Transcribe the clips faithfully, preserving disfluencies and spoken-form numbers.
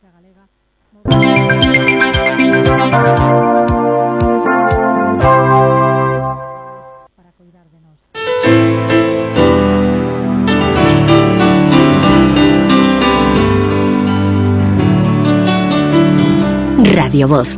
Agencia Galega para cuidar de nos. Radio Voz.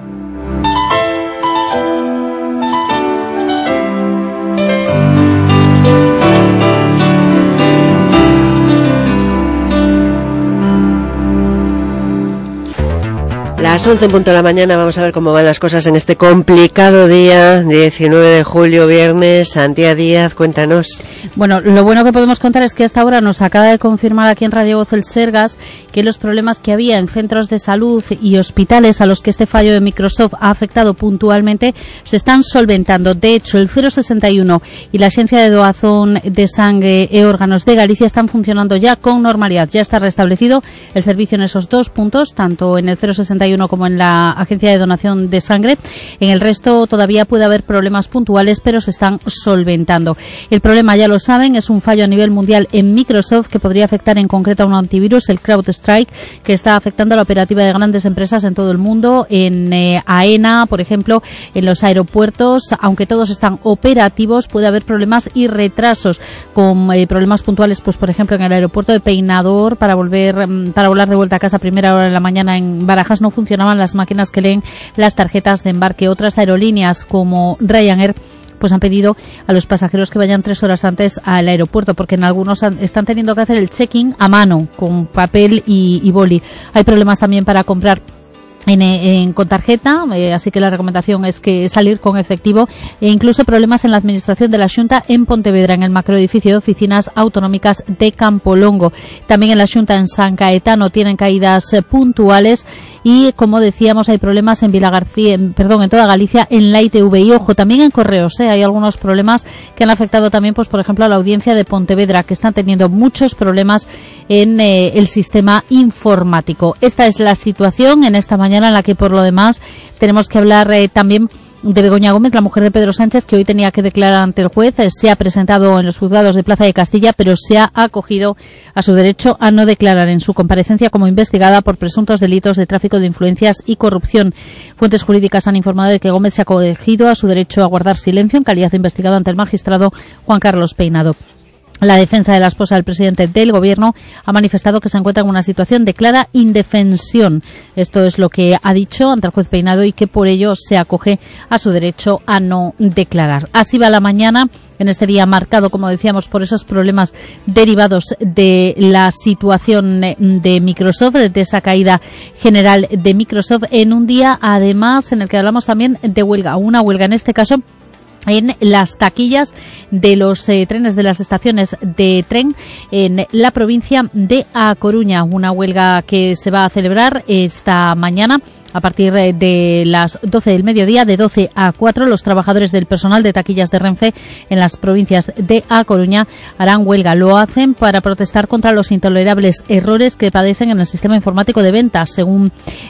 Las once en punto de la mañana, vamos a ver cómo van las cosas en este complicado día, diecinueve de julio, viernes. Santiago Díaz, cuéntanos. Bueno, lo bueno que podemos contar es que hasta ahora nos acaba de confirmar aquí en Radio Voz el Sergas que los problemas que había en centros de salud y hospitales a los que este fallo de Microsoft ha afectado puntualmente se están solventando. De hecho, el cero sesenta y uno y la Agencia de Doazón de Sangre e Órganos de Galicia están funcionando ya con normalidad. Ya está restablecido el servicio en esos dos puntos, tanto en el cero sesenta y uno como en la Agencia de Donación de Sangre. En el resto todavía puede haber problemas puntuales, pero se están solventando. El problema, ya lo saben, es un fallo a nivel mundial en Microsoft que podría afectar en concreto a un antivirus, el CrowdStrike, que está afectando a la operativa de grandes empresas en todo el mundo, en eh, AENA, por ejemplo, en los aeropuertos. Aunque todos están operativos, puede haber problemas y retrasos, con eh, problemas puntuales, pues por ejemplo, en el aeropuerto de Peinador, para volver, para volar de vuelta a casa a primera hora de la mañana en Barajas no funcionaban las máquinas que leen las tarjetas de embarque. Otras aerolíneas como Ryanair pues han pedido a los pasajeros que vayan tres horas antes al aeropuerto, porque en algunos han, están teniendo que hacer el check-in a mano con papel y, y boli. Hay problemas también para comprar En, en, con tarjeta, eh, así que la recomendación es que salir con efectivo, e incluso problemas en la administración de la Xunta en Pontevedra, en el macroedificio de oficinas autonómicas de Campolongo. También en la Xunta en San Caetano tienen caídas eh, puntuales y, como decíamos, hay problemas en Vilagarcía, en, perdón, en toda Galicia, en la I T V. Y ojo, también en Correos, eh, hay algunos problemas que han afectado también, pues por ejemplo, a la audiencia de Pontevedra, que están teniendo muchos problemas en eh, el sistema informático. Esta es la situación en esta mañana, en la que por lo demás tenemos que hablar eh, también de Begoña Gómez, la mujer de Pedro Sánchez, que hoy tenía que declarar ante el juez. Eh, se ha presentado en los juzgados de Plaza de Castilla, pero se ha acogido a su derecho a no declarar en su comparecencia como investigada por presuntos delitos de tráfico de influencias y corrupción. Fuentes jurídicas han informado de que Gómez se ha acogido a su derecho a guardar silencio en calidad de investigado ante el magistrado Juan Carlos Peinado. La defensa de la esposa del presidente del Gobierno ha manifestado que se encuentra en una situación de clara indefensión. Esto es lo que ha dicho ante el juez Peinado, y que por ello se acoge a su derecho a no declarar. Así va la mañana en este día marcado, como decíamos, por esos problemas derivados de la situación de Microsoft, de esa caída general de Microsoft, en un día además en el que hablamos también de huelga, una huelga en este caso en las taquillas de los eh, trenes de las estaciones de tren en la provincia de A Coruña. Una huelga que se va a celebrar esta mañana a partir de las doce del mediodía, de doce a cuatro. Los trabajadores del personal de taquillas de Renfe en las provincias de A Coruña harán huelga. Lo hacen para protestar contra los intolerables errores que padecen en el sistema informático de ventas, según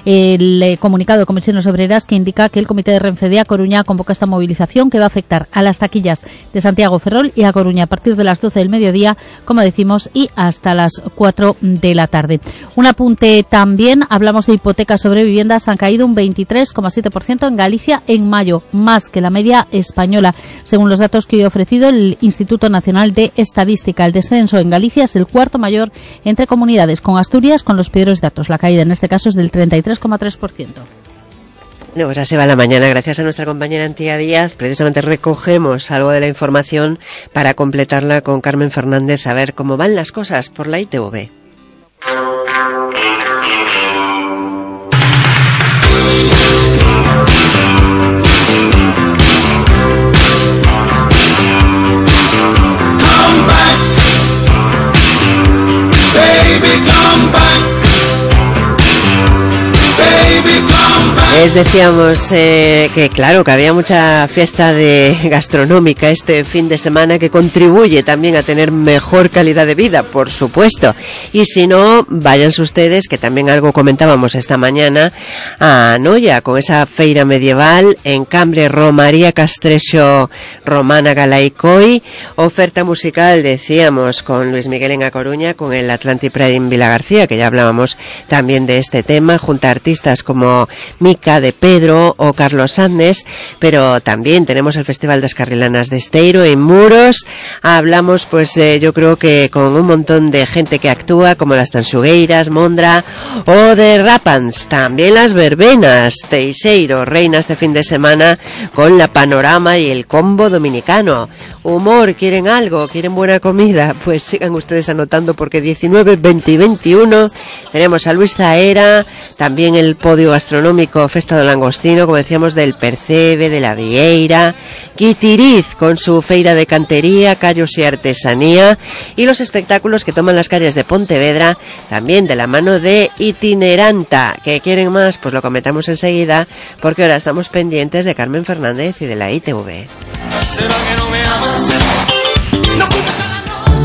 el comunicado de Comisiones Obreras, que indica que el Comité de Renfe de A Coruña convoca esta movilización que va a afectar a las taquillas de Santiago, Ferrol y A Coruña a partir de las doce del mediodía, como decimos, y hasta las cuatro de la tarde. Un apunte también, hablamos de hipotecas sobre viviendas. Han caído un veintitrés coma siete por ciento en Galicia en mayo, más que la media española, según los datos que hoy ha ofrecido el Instituto Nacional de Estadística. El descenso en Galicia es el cuarto mayor entre comunidades, con Asturias con los peores datos. La caída en este caso es del treinta y tres coma tres por ciento. No, pues así va la mañana. Gracias a nuestra compañera Antía Díaz. Precisamente recogemos algo de la información para completarla con Carmen Fernández, a ver cómo van las cosas por la I T V. Pues decíamos eh, que claro, que había mucha fiesta de gastronómica este fin de semana que contribuye también a tener mejor calidad de vida, por supuesto. Y si no, váyanse ustedes, que también algo comentábamos esta mañana, a Noia, con esa feira medieval en Cambre, Romaría Castrejo Romana Galaicoi, oferta musical, decíamos, con Luis Miguel en A Coruña, con el Atlantic Pride en Vilagarcía, que ya hablábamos también de este tema, junto a artistas como Mica de Pedro o Carlos Andes, pero también tenemos el Festival de Escarrilanas de Esteiro en Muros. Hablamos, pues eh, yo creo que con un montón de gente que actúa, como las Tanxugueiras, Mondra o de Rapans, también las verbenas, Teixeiro, reina este fin de semana con la Panorama y el Combo Dominicano. Humor, ¿quieren algo? ¿Quieren buena comida? Pues sigan ustedes anotando, porque diecinueve, veinte y veintiuno tenemos a Luis Zaera, también el podio gastronómico Festa do Langostino, como decíamos, del Percebe, de la Vieira, Quitiriz con su feira de cantería, callos y artesanía, y los espectáculos que toman las calles de Pontevedra, también de la mano de Itineranta. ¿Qué quieren más? Pues lo comentamos enseguida, porque ahora estamos pendientes de Carmen Fernández y de la I T V. ¿Será que no me amas? No culpes a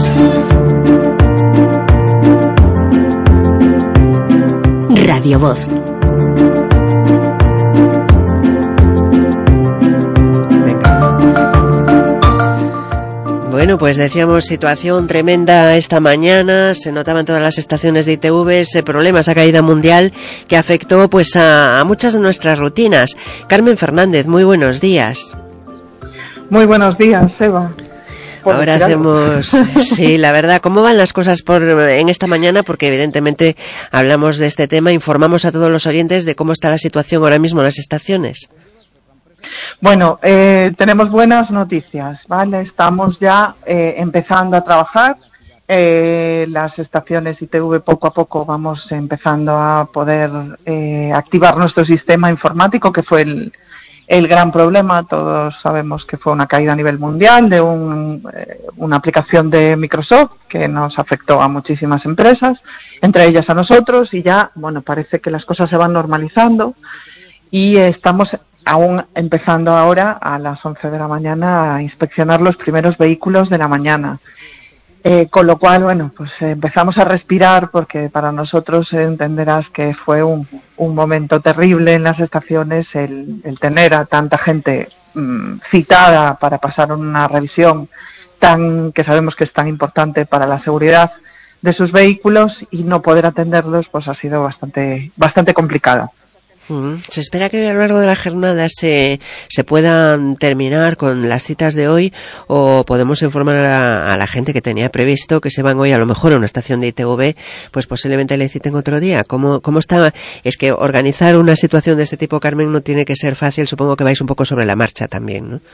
la noche. Radio Voz. Bueno, pues decíamos, situación tremenda esta mañana, se notaba en todas las estaciones de I T V ese problema, esa caída mundial que afectó pues a, a muchas de nuestras rutinas. Carmen Fernández, muy buenos días. Muy buenos días, Eva. Ahora hacemos, sí, la verdad, ¿cómo van las cosas por en esta mañana? Porque evidentemente hablamos de este tema, informamos a todos los oyentes de cómo está la situación ahora mismo en las estaciones. Bueno, eh, tenemos buenas noticias, ¿vale? Estamos ya eh, empezando a trabajar. Eh, las estaciones I T V poco a poco vamos empezando a poder eh, activar nuestro sistema informático, que fue el El gran problema. Todos sabemos que fue una caída a nivel mundial de un, eh, una aplicación de Microsoft que nos afectó a muchísimas empresas, entre ellas a nosotros, y ya, bueno, parece que las cosas se van normalizando y estamos aún empezando ahora a las once de la mañana a inspeccionar los primeros vehículos de la mañana. Eh, con lo cual, bueno, pues eh, empezamos a respirar, porque para nosotros eh, entenderás que fue un, un momento terrible en las estaciones el, el tener a tanta gente mmm, citada para pasar una revisión tan que sabemos que es tan importante para la seguridad de sus vehículos, y no poder atenderlos pues ha sido bastante bastante complicado. Se espera que a lo largo de la jornada se, se puedan terminar con las citas de hoy, o podemos informar a, a la gente que tenía previsto que se van hoy a lo mejor a una estación de I T V, pues posiblemente le citen otro día. ¿Cómo, cómo está? Es que organizar una situación de este tipo, Carmen, no tiene que ser fácil. Supongo que vais un poco sobre la marcha también, ¿no?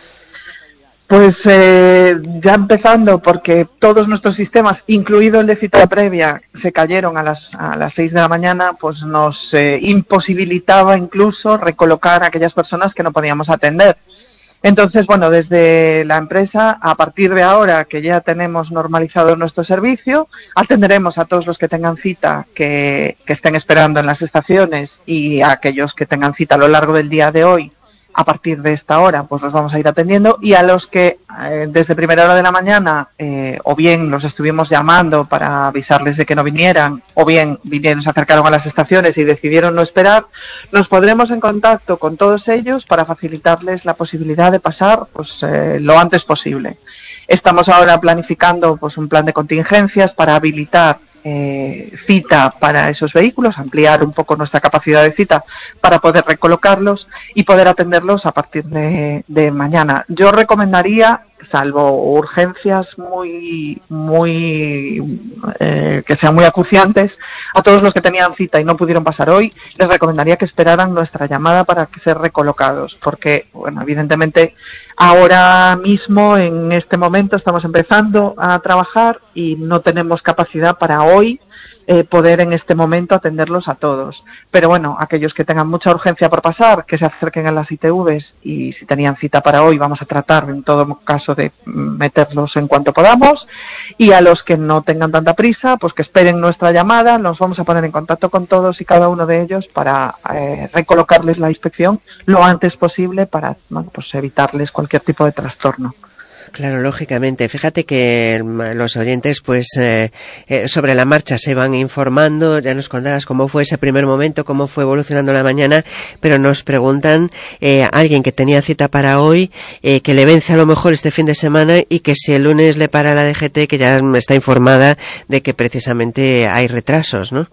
Pues eh, ya empezando, porque todos nuestros sistemas, incluido el de cita previa, se cayeron a las a las seis de la mañana, pues nos eh, imposibilitaba incluso recolocar a aquellas personas que no podíamos atender. Entonces, bueno, desde la empresa, a partir de ahora que ya tenemos normalizado nuestro servicio, atenderemos a todos los que tengan cita, que, que estén esperando en las estaciones, y a aquellos que tengan cita a lo largo del día de hoy. A partir de esta hora, pues los vamos a ir atendiendo, y a los que eh, desde primera hora de la mañana eh, o bien los estuvimos llamando para avisarles de que no vinieran, o bien vinieron, se acercaron a las estaciones y decidieron no esperar, nos pondremos en contacto con todos ellos para facilitarles la posibilidad de pasar pues eh, lo antes posible. Estamos ahora planificando pues un plan de contingencias para habilitar Eh, cita para esos vehículos, ampliar un poco nuestra capacidad de cita para poder recolocarlos y poder atenderlos a partir de, de mañana. Yo recomendaría, salvo urgencias muy, muy, eh, que sean muy acuciantes, a todos los que tenían cita y no pudieron pasar hoy, les recomendaría que esperaran nuestra llamada para ser recolocados, porque, bueno, evidentemente, ahora mismo, en este momento, estamos empezando a trabajar y no tenemos capacidad para hoy eh, poder en este momento atenderlos a todos. Pero bueno, aquellos que tengan mucha urgencia por pasar, que se acerquen a las I T Vs, y si tenían cita para hoy, vamos a tratar en todo caso supuesto, de meterlos en cuanto podamos, y a los que no tengan tanta prisa, pues que esperen nuestra llamada. Nos vamos a poner en contacto con todos y cada uno de ellos para eh, recolocarles la inspección lo antes posible para, bueno, pues evitarles cualquier tipo de trastorno. Claro, lógicamente. Fíjate que los oyentes, pues, eh, eh, sobre la marcha se van informando. Ya nos contarás cómo fue ese primer momento, cómo fue evolucionando la mañana, pero nos preguntan, eh, alguien que tenía cita para hoy, eh, que le vence a lo mejor este fin de semana y que si el lunes le para la D G T, que ya está informada de que precisamente hay retrasos, ¿no?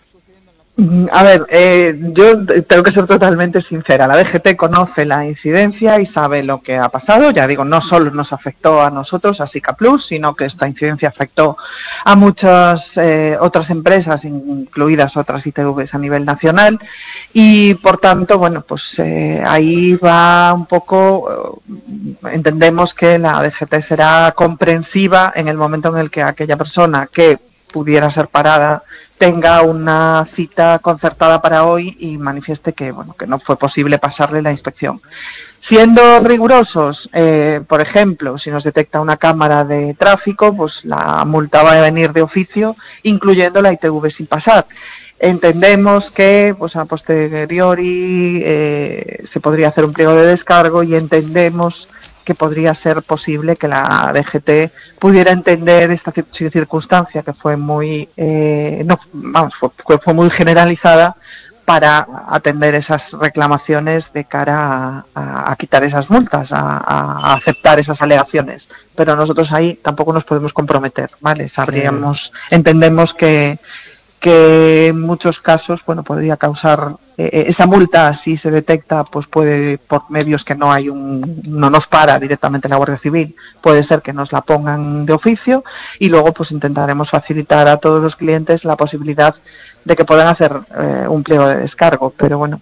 A ver, eh, yo tengo que ser totalmente sincera. La D G T conoce la incidencia y sabe lo que ha pasado. Ya digo, no solo nos afectó a nosotros, a SICA Plus, sino que esta incidencia afectó a muchas eh, otras empresas, incluidas otras I T Vs a nivel nacional. Y, por tanto, bueno, pues eh, ahí va un poco, eh, entendemos que la D G T será comprensiva en el momento en el que aquella persona que pudiera ser parada tenga una cita concertada para hoy y manifieste que, bueno, que no fue posible pasarle la inspección. Siendo rigurosos, eh, por ejemplo, si nos detecta una cámara de tráfico, pues la multa va a venir de oficio, incluyendo la I T V sin pasar. Entendemos que, pues a posteriori, eh, se podría hacer un pliego de descargo y entendemos que podría ser posible que la D G T pudiera entender esta circunstancia que fue muy, eh, no, vamos, fue, fue muy generalizada para atender esas reclamaciones de cara a, a, a quitar esas multas, a, a aceptar esas alegaciones. Pero nosotros ahí tampoco nos podemos comprometer, ¿vale? Sabríamos, sí. Entendemos que que en muchos casos, bueno, podría causar eh, esa multa, si se detecta, pues puede, por medios que no hay un, no nos para directamente la Guardia Civil, puede ser que nos la pongan de oficio, y luego pues intentaremos facilitar a todos los clientes la posibilidad de que puedan hacer eh, un pliego de descargo, pero bueno,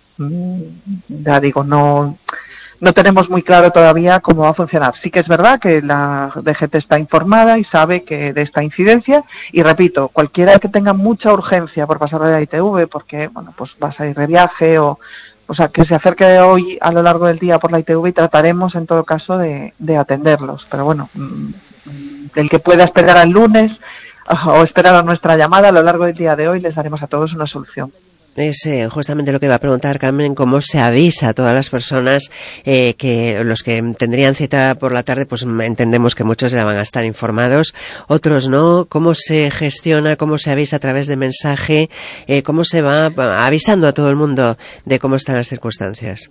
ya digo, no no tenemos muy claro todavía cómo va a funcionar. Sí que es verdad que la D G T está informada y sabe que de esta incidencia, y repito, cualquiera que tenga mucha urgencia por pasar de la I T V, porque, bueno, pues vas a ir de viaje o, o sea, que se acerque hoy a lo largo del día por la I T V y trataremos en todo caso de, de atenderlos. Pero bueno, el que pueda esperar al lunes o esperar a nuestra llamada a lo largo del día de hoy, les daremos a todos una solución. Es eh, justamente lo que iba a preguntar, Carmen, cómo se avisa a todas las personas eh, que los que tendrían cita por la tarde, pues entendemos que muchos ya van a estar informados, otros no, cómo se gestiona, cómo se avisa a través de mensaje, eh, cómo se va avisando a todo el mundo de cómo están las circunstancias.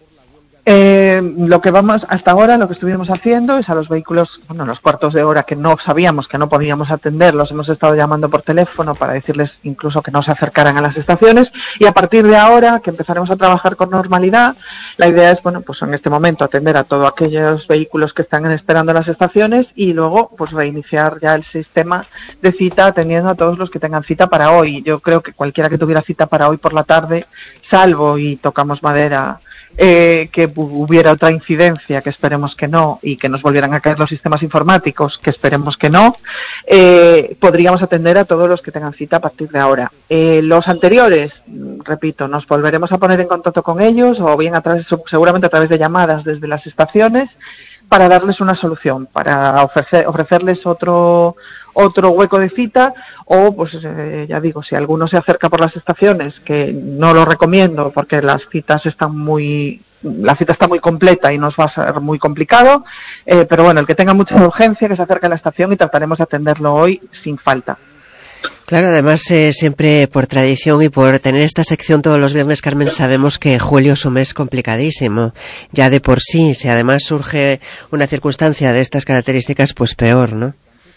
Eh, lo que vamos hasta ahora, lo que estuvimos haciendo es a los vehículos, bueno, los cuartos de hora que no sabíamos que no podíamos atender, los hemos estado llamando por teléfono para decirles incluso que no se acercaran a las estaciones, y a partir de ahora que empezaremos a trabajar con normalidad, la idea es, bueno, pues en este momento atender a todos aquellos vehículos que están esperando en las estaciones y luego pues reiniciar ya el sistema de cita atendiendo a todos los que tengan cita para hoy. Yo creo que cualquiera que tuviera cita para hoy por la tarde, salvo, y tocamos madera, Eh, que hubiera otra incidencia, que esperemos que no, y que nos volvieran a caer los sistemas informáticos, que esperemos que no, eh, podríamos atender a todos los que tengan cita a partir de ahora. Eh, los anteriores, repito, nos volveremos a poner en contacto con ellos, o bien a través, seguramente a través de llamadas desde las estaciones, para darles una solución, para ofrecer, ofrecerles otro otro hueco de cita, o pues eh, ya digo, si alguno se acerca por las estaciones, que no lo recomiendo porque las citas están muy, la cita está muy completa y nos va a ser muy complicado, eh, pero bueno, el que tenga mucha urgencia que se acerque a la estación y trataremos de atenderlo hoy sin falta. Claro, además eh, siempre por tradición y por tener esta sección todos los viernes, Carmen, sabemos que julio es un mes complicadísimo, ya de por sí, si además surge una circunstancia de estas características, pues peor, ¿no?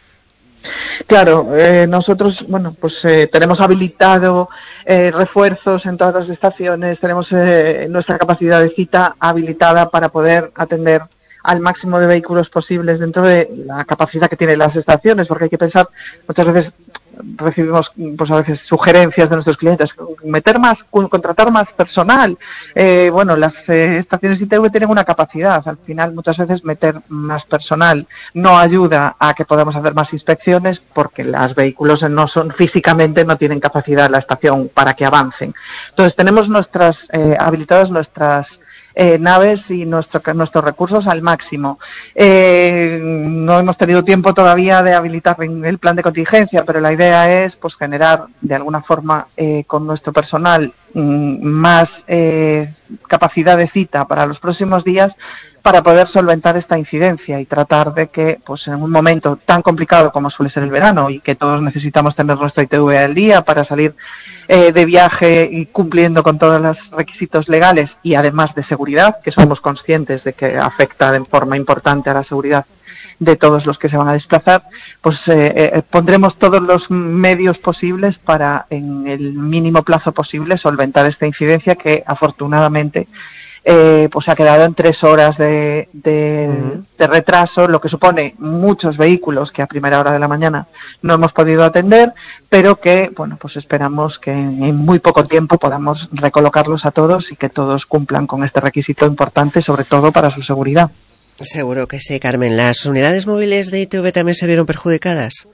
Claro, eh, nosotros, bueno, pues eh, tenemos habilitado eh, refuerzos en todas las estaciones, tenemos eh, nuestra capacidad de cita habilitada para poder atender al máximo de vehículos posibles dentro de la capacidad que tienen las estaciones, porque hay que pensar, muchas veces recibimos pues a veces sugerencias de nuestros clientes, meter más, contratar más personal, eh, bueno, las eh, estaciones I T V tienen una capacidad, al final muchas veces meter más personal no ayuda a que podamos hacer más inspecciones porque los vehículos no son físicamente, no tienen capacidad la estación para que avancen. Entonces tenemos nuestras eh, habilitadas nuestras eh, naves y nuestro, nuestros recursos al máximo. Eh, no hemos tenido tiempo todavía de habilitar el plan de contingencia, pero la idea es pues generar de alguna forma eh, con nuestro personal mm, más eh, capacidad de cita para los próximos días, para poder solventar esta incidencia y tratar de que, pues en un momento tan complicado como suele ser el verano y que todos necesitamos tener nuestra I T V al día para salir eh, de viaje y cumpliendo con todos los requisitos legales y además de seguridad, que somos conscientes de que afecta de forma importante a la seguridad de todos los que se van a desplazar, pues eh, eh, pondremos todos los medios posibles para, en el mínimo plazo posible, solventar esta incidencia que afortunadamente Eh, pues ha quedado en tres horas de, de, uh-huh. de retraso, lo que supone muchos vehículos que a primera hora de la mañana no hemos podido atender, pero que, bueno, pues esperamos que en, en muy poco tiempo podamos recolocarlos a todos y que todos cumplan con este requisito importante, sobre todo para su seguridad. Seguro que sí, Carmen. ¿Las unidades móviles de I T V también se vieron perjudicadas?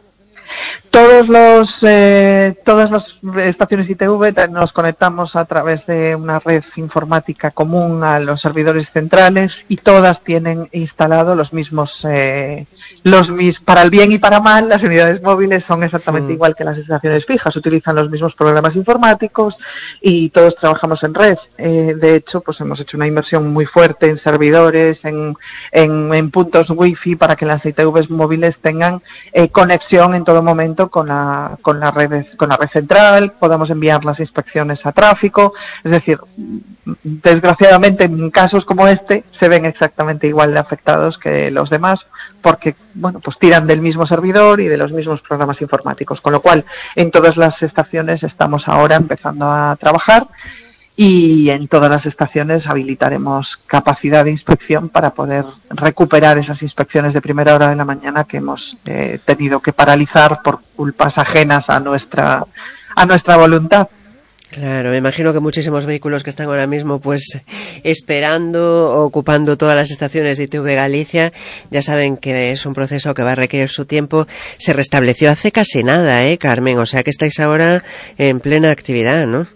Todos los, eh, todas las estaciones I T V nos conectamos a través de una red informática común a los servidores centrales y todas tienen instalado los mismos, eh, los mis, para el bien y para mal, las unidades móviles son exactamente mm. igual que las estaciones fijas, utilizan los mismos programas informáticos y todos trabajamos en red. Eh, de hecho, pues hemos hecho una inversión muy fuerte en servidores, en, en, en puntos wifi para que las I T Vs móviles tengan eh, conexión en todo momento con la con la red con la red central, podamos enviar las inspecciones a tráfico, es decir, desgraciadamente en casos como este se ven exactamente igual de afectados que los demás porque bueno, pues tiran del mismo servidor y de los mismos programas informáticos, con lo cual en todas las estaciones estamos ahora empezando a trabajar y en todas las estaciones habilitaremos capacidad de inspección para poder recuperar esas inspecciones de primera hora de la mañana que hemos eh, tenido que paralizar por culpas ajenas a nuestra a nuestra voluntad. Claro, me imagino que muchísimos vehículos que están ahora mismo pues esperando, ocupando todas las estaciones de I T V Galicia, ya saben que es un proceso que va a requerir su tiempo. Se restableció hace casi nada, ¿eh, Carmen? O sea que estáis ahora en plena actividad, ¿no?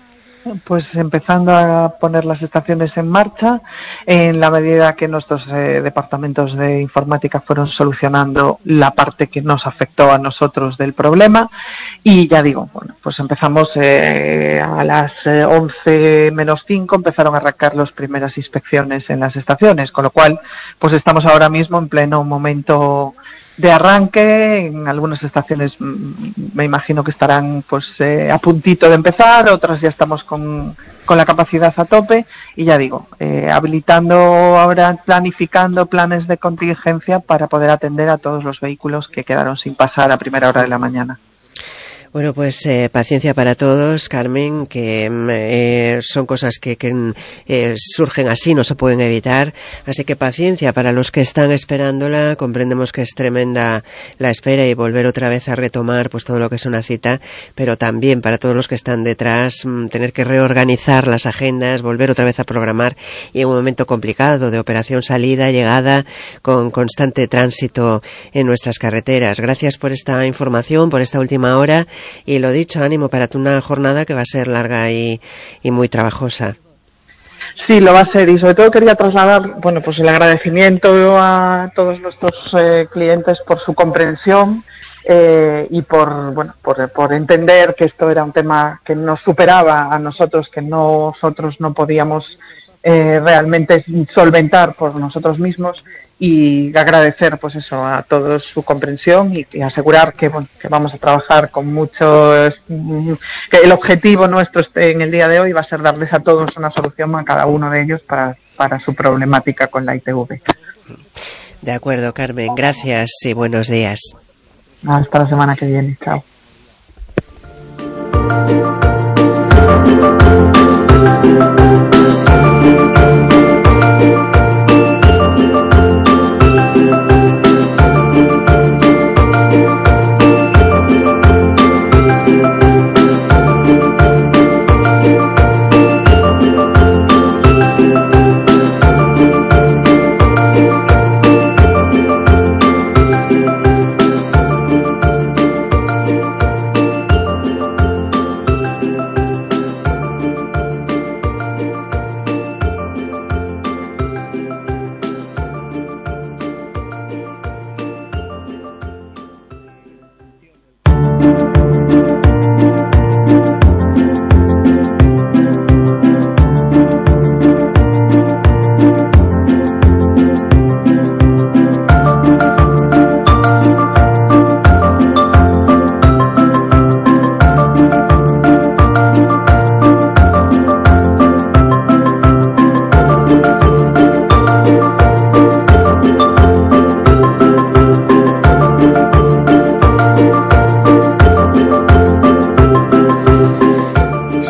Pues empezando a poner las estaciones en marcha en la medida que nuestros eh, departamentos de informática fueron solucionando la parte que nos afectó a nosotros del problema y ya digo, bueno, pues empezamos eh, a las eh, once menos cinco empezaron a arrancar las primeras inspecciones en las estaciones, con lo cual pues estamos ahora mismo en pleno momento de arranque. En algunas estaciones me imagino que estarán pues eh, a puntito de empezar, otras ya estamos con, con la capacidad a tope y ya digo, eh, habilitando ahora, planificando planes de contingencia para poder atender a todos los vehículos que quedaron sin pasar a primera hora de la mañana. Bueno, pues eh, paciencia para todos, Carmen, que eh, son cosas que, que eh, surgen así, no se pueden evitar. Así que paciencia para los que están esperándola. Comprendemos que es tremenda la espera y volver otra vez a retomar pues todo lo que es una cita, pero también para todos los que están detrás, tener que reorganizar las agendas, volver otra vez a programar y en un momento complicado de operación salida, llegada, con constante tránsito en nuestras carreteras. Gracias por esta información, por esta última hora. Y lo dicho, ánimo para una jornada que va a ser larga y, y muy trabajosa. Sí, lo va a ser y sobre todo quería trasladar, bueno, pues el agradecimiento a todos nuestros eh, clientes por su comprensión eh, y por, bueno, por, por entender que esto era un tema que nos superaba a nosotros, que nosotros no podíamos eh, realmente solventar por nosotros mismos. Y agradecer pues eso a todos su comprensión y, y asegurar que, bueno, que vamos a trabajar con muchos, que el objetivo nuestro este, en el día de hoy va a ser darles a todos una solución a cada uno de ellos para, para su problemática con la I T V. De acuerdo, Carmen, gracias y buenos días. Hasta la semana que viene, chao.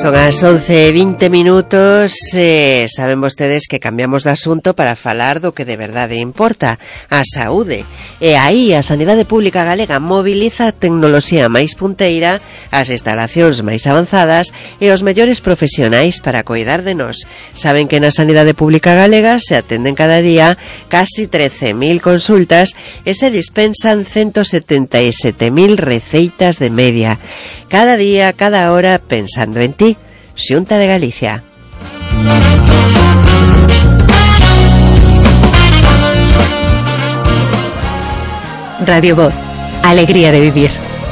Son as once e vinte minutos, eh, saben vostedes que cambiamos de asunto para falar do que de verdade importa, a saúde. E aí a Sanidade Pública Galega mobiliza a tecnoloxía máis punteira, as instalacións máis avanzadas e os mellores profesionais para coidar de nós. Saben que na Sanidade Pública Galega se atenden cada día casi trece mil consultas e se dispensan ciento setenta e sete mil receitas de media. Cada día, cada hora, pensando en ti. Xunta de Galicia. Radio Voz, alegría de vivir.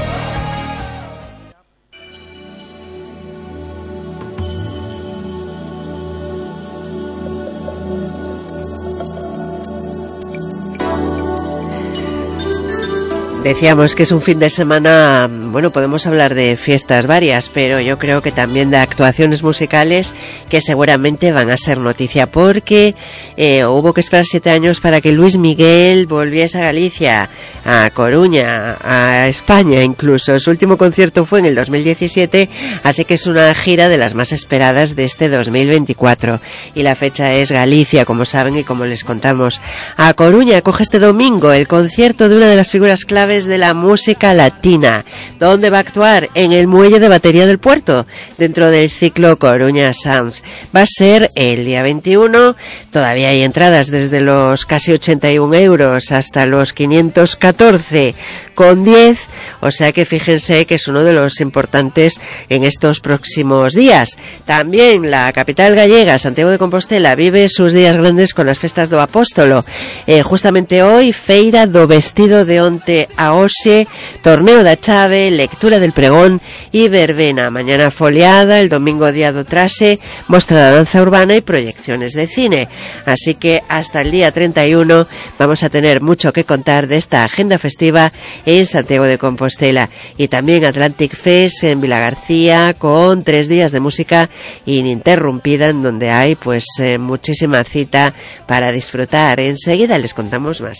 Decíamos que es un fin de semana, bueno, podemos hablar de fiestas varias, pero yo creo que también de actuaciones musicales que seguramente van a ser noticia, porque eh, hubo que esperar siete años para que Luis Miguel volviese a Galicia, a Coruña, a España incluso. Su último concierto fue en el dos mil diecisiete, así que es una gira de las más esperadas de este dos mil veinticuatro. Y la fecha es Galicia, como saben y como les contamos. A Coruña coge este domingo el concierto de una de las figuras claves de la música latina. ¿Dónde va a actuar? En el Muelle de Batería del Puerto, dentro del ciclo Coruña Sounds. Va a ser el día veintiuno, todavía hay entradas desde los casi ochenta y un euros hasta los quinientos catorce con diez, o sea que fíjense que es uno de los importantes en estos próximos días. También la capital gallega, Santiago de Compostela, vive sus días grandes con las festas do Apóstolo. Eh, justamente hoy, feira do vestido de onte a hoxe, torneo da chave, lectura del pregón y verbena. Mañana foliada, el domingo día do traxe, mostra da danza urbana y proyecciones de cine. Así que hasta el día treinta y uno vamos a tener mucho que contar de esta agenda festiva en Santiago de Compostela. Y también Atlantic Fest en Vilagarcía, con tres días de música ininterrumpida, en donde hay pues eh, muchísima cita para disfrutar. Enseguida les contamos más.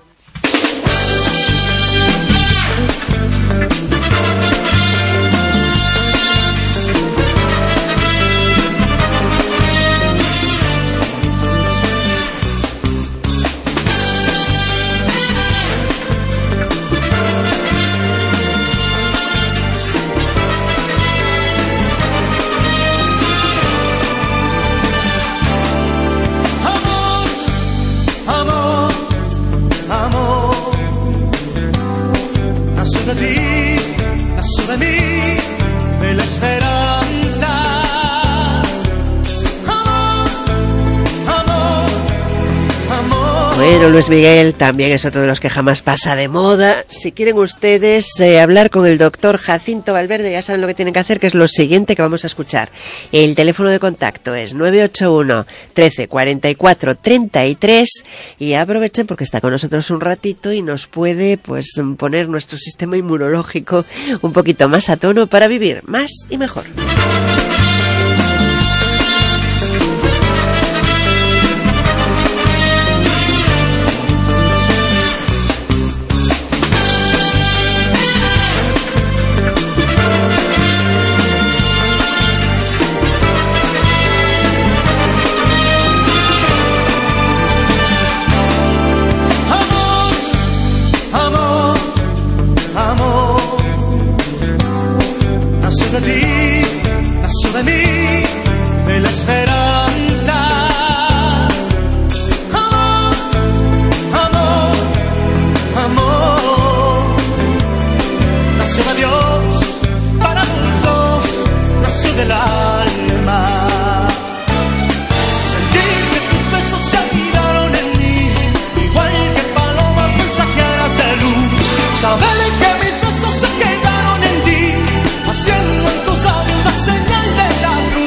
Bueno, Luis Miguel también es otro de los que jamás pasa de moda. Si quieren ustedes eh, hablar con el doctor Jacinto Valverde, ya saben lo que tienen que hacer, que es lo siguiente que vamos a escuchar. El teléfono de contacto es nueve ocho uno, trece, cuarenta y cuatro, treinta y tres, y aprovechen porque está con nosotros un ratito y nos puede pues poner nuestro sistema inmunológico un poquito más a tono para vivir más y mejor. Saber que mis besos se quedaron en ti, haciendo en tus labios la señal de la cruz.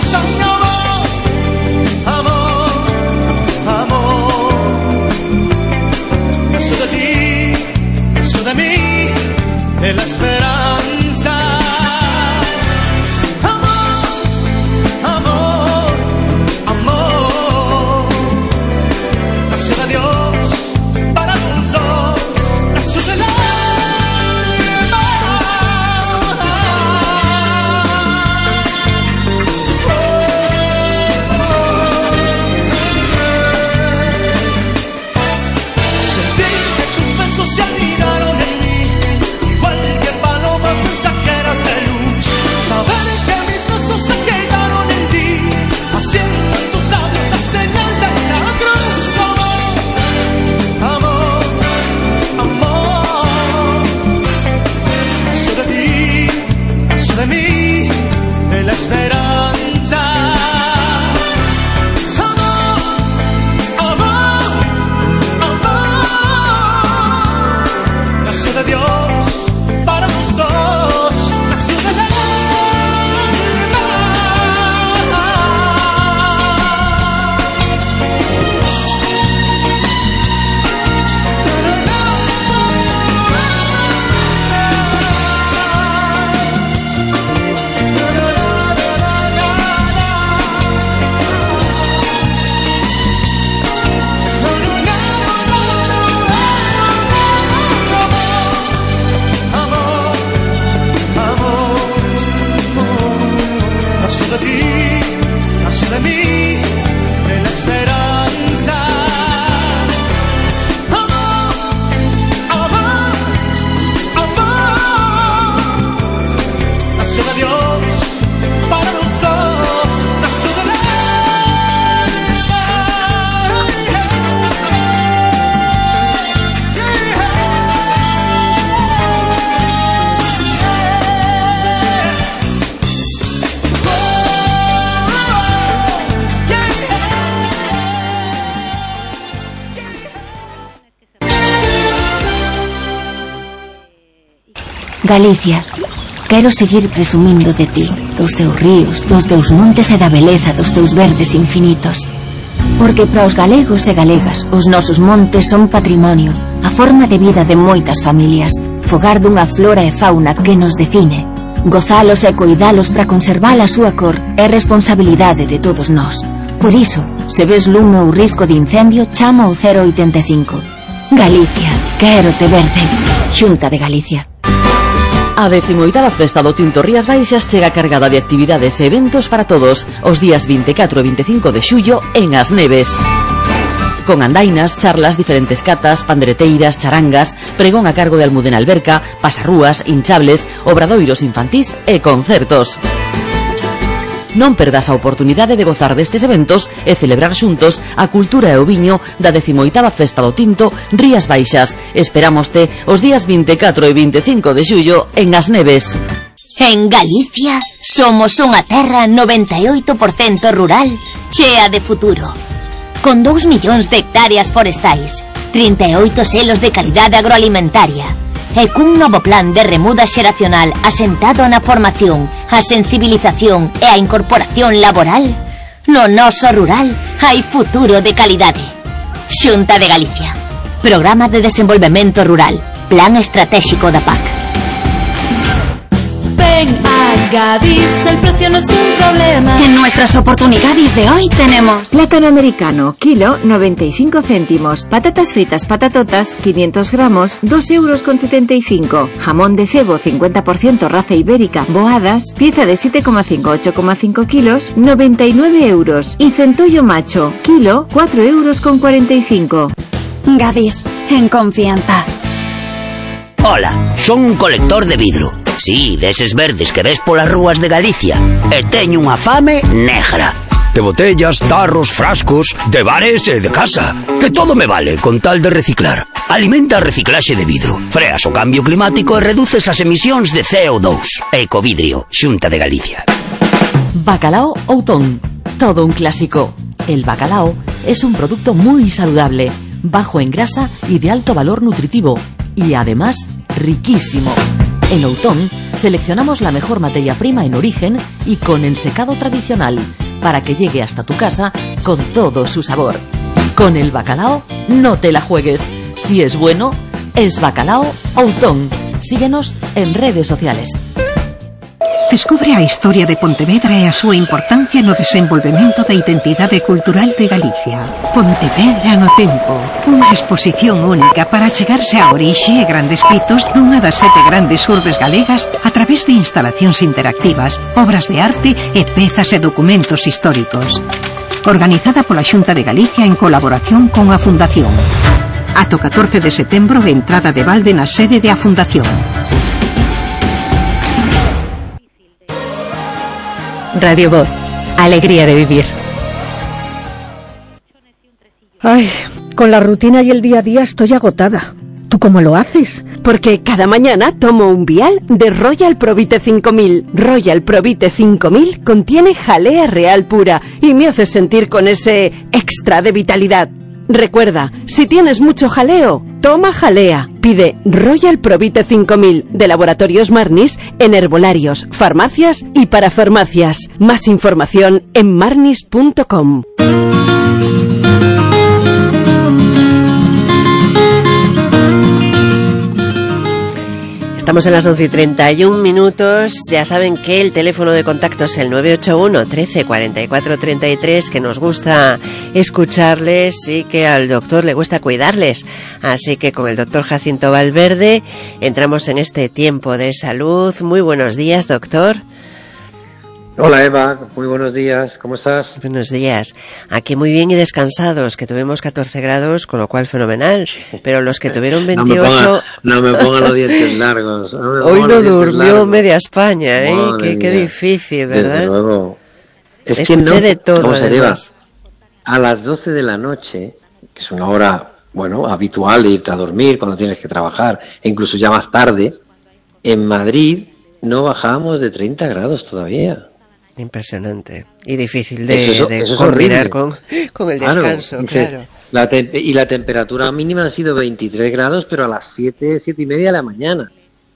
de mí la esperanza. Amor, amor, amor, nació de Dios para los dos, nació del alma. De mí, de la esperanza. Amor, amor, amor, nació de Dios para los dos, nació de la Galicia, quero seguir presumindo de ti, dos teus ríos, dos teus montes e da beleza dos teus verdes infinitos. Porque para os galegos e galegas, os nosos montes son patrimonio, a forma de vida de moitas familias, fogar dunha flora e fauna que nos define. Gozalos e coidalos para conservar a súa cor é responsabilidade de todos nós. Por iso, se ves lume ou risco de incendio, chama o cero oitenta e cinco. Galicia, quero te verde. Xunta de Galicia. A decimoitava festa do Tinto Rías Baixas chega cargada de actividades e eventos para todos os días vinte e catro e vinte e cinco de xullo en As Neves. Con andainas, charlas, diferentes catas, pandereteiras, charangas, pregón a cargo de Almudena Alberca, pasarrúas, hinchables, obradoiros infantís e concertos. Non perdas a oportunidade de gozar destes eventos e celebrar xuntos a cultura e o viño da decimoitava festa do Tinto Rías Baixas. Esperámoste os días vinte e catro e vinte e cinco de xullo en As Neves. En Galicia somos unha terra noventa e oito por cento rural, chea de futuro. Con dous millóns de hectáreas forestais, trinta e oito selos de calidade agroalimentaria, e cun novo plan de remuda xeracional asentado na formación, a sensibilización e a incorporación laboral, no noso rural hai futuro de calidade. Xunta de Galicia. Programa de Desenvolvemento Rural. Plan Estratégico da P A C. Ven a Gadis, el precio no es un problema. En nuestras oportunidades de hoy tenemos plátano americano, kilo noventa y cinco céntimos, patatas fritas patatotas, quinientos gramos, dos euros con setenta y cinco, jamón de cebo cincuenta por ciento raza ibérica, boadas, pieza de siete coma cinco a ocho coma cinco kilos, noventa y nueve euros, y centollo macho, kilo, cuatro euros con cuarenta y cinco. Gadis, en confianza. Hola, son un colector de vidro. Sí, deses verdes que ves polas rúas de Galicia. E teño unha fame negra. De botellas, tarros, frascos, de bares e de casa. Que todo me vale con tal de reciclar. Alimenta a reciclaxe de vidro. Freas o cambio climático e reduces as emisións de C O dos. Ecovidrio, Xunta de Galicia. Bacalao Outón. Todo un clásico. El bacalao es un producto muy saludable, bajo en grasa y de alto valor nutritivo. Y además, riquísimo. En Outón seleccionamos la mejor materia prima en origen y con ensecado tradicional para que llegue hasta tu casa con todo su sabor. Con el bacalao no te la juegues. Si es bueno, es Bacalao Outón. Síguenos en redes sociales. Descubre a historia de Pontevedra e a súa importancia no desenvolvemento da identidade cultural de Galicia. Pontevedra no tempo, unha exposición única para chegarse á orixe e grandes pitos dunha das sete grandes urbes galegas a través de instalacións interactivas, obras de arte e pezas e documentos históricos. Organizada pola Xunta de Galicia en colaboración con a Fundación. Ata o catorce de setembro, entrada de balde na sede de a Fundación. Radio Voz, alegría de vivir. Ay, con la rutina y el día a día estoy agotada. ¿Tú cómo lo haces? Porque cada mañana tomo un vial de Royal Provite cinco mil. Royal Provite cinco mil contiene jalea real pura y me hace sentir con ese extra de vitalidad. Recuerda, si tienes mucho jaleo, toma jalea. Pide Royal Provite cinco mil de Laboratorios Marnis en herbolarios, farmacias y parafarmacias. Más información en marnis punto com. Estamos en las once y treinta y un minutos. Ya saben que el teléfono de contacto es el nueve ocho uno, trece, cuarenta y cuatro, treinta y tres, que nos gusta escucharles y que al doctor le gusta cuidarles. Así que con el doctor Jacinto Valverde entramos en este tiempo de salud. Muy buenos días, doctor. Hola Eva, muy buenos días, ¿cómo estás? Buenos días, aquí muy bien y descansados, que tuvimos catorce grados, con lo cual fenomenal, pero los que tuvieron veintiocho... No me pongan no ponga los dientes largos. No hoy no durmió media España, ¿eh? Qué, qué difícil, ¿verdad? Desde luego. Es Escuché que no, de todo, vamos, además. A las doce de la noche, que es una hora, bueno, habitual de irte a dormir cuando tienes que trabajar, e incluso ya más tarde, en Madrid no bajábamos de treinta grados todavía. Impresionante y difícil de, eso, de eso combinar con, con el descanso, claro. claro. La te- y la temperatura mínima ha sido veintitrés grados, pero a las siete, siete y media de la mañana.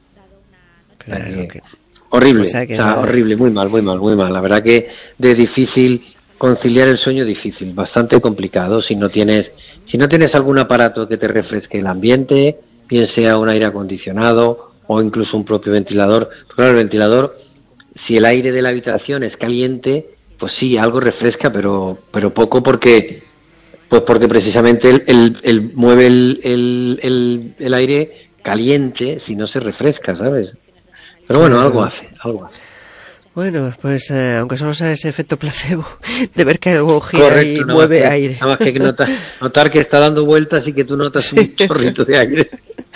Claro, o sea, que, horrible, o sea, que o sea, no... horrible, muy mal, muy mal, muy mal. La verdad que de difícil conciliar el sueño, difícil, bastante complicado si no tienes, si no tienes algún aparato que te refresque el ambiente, bien sea un aire acondicionado o incluso un propio ventilador. Claro, el ventilador, si el aire de la habitación es caliente, pues sí, algo refresca, pero pero poco porque pues porque precisamente el, el, el mueve el, el, el, el aire caliente, si no se refresca, ¿sabes? Pero bueno, algo hace, algo hace. Bueno, pues eh, aunque solo sea ese efecto placebo de ver que algo gira Correcto, y no, mueve que, aire. Nada más que notar, notar que está dando vueltas y que tú notas sí. un chorrito de aire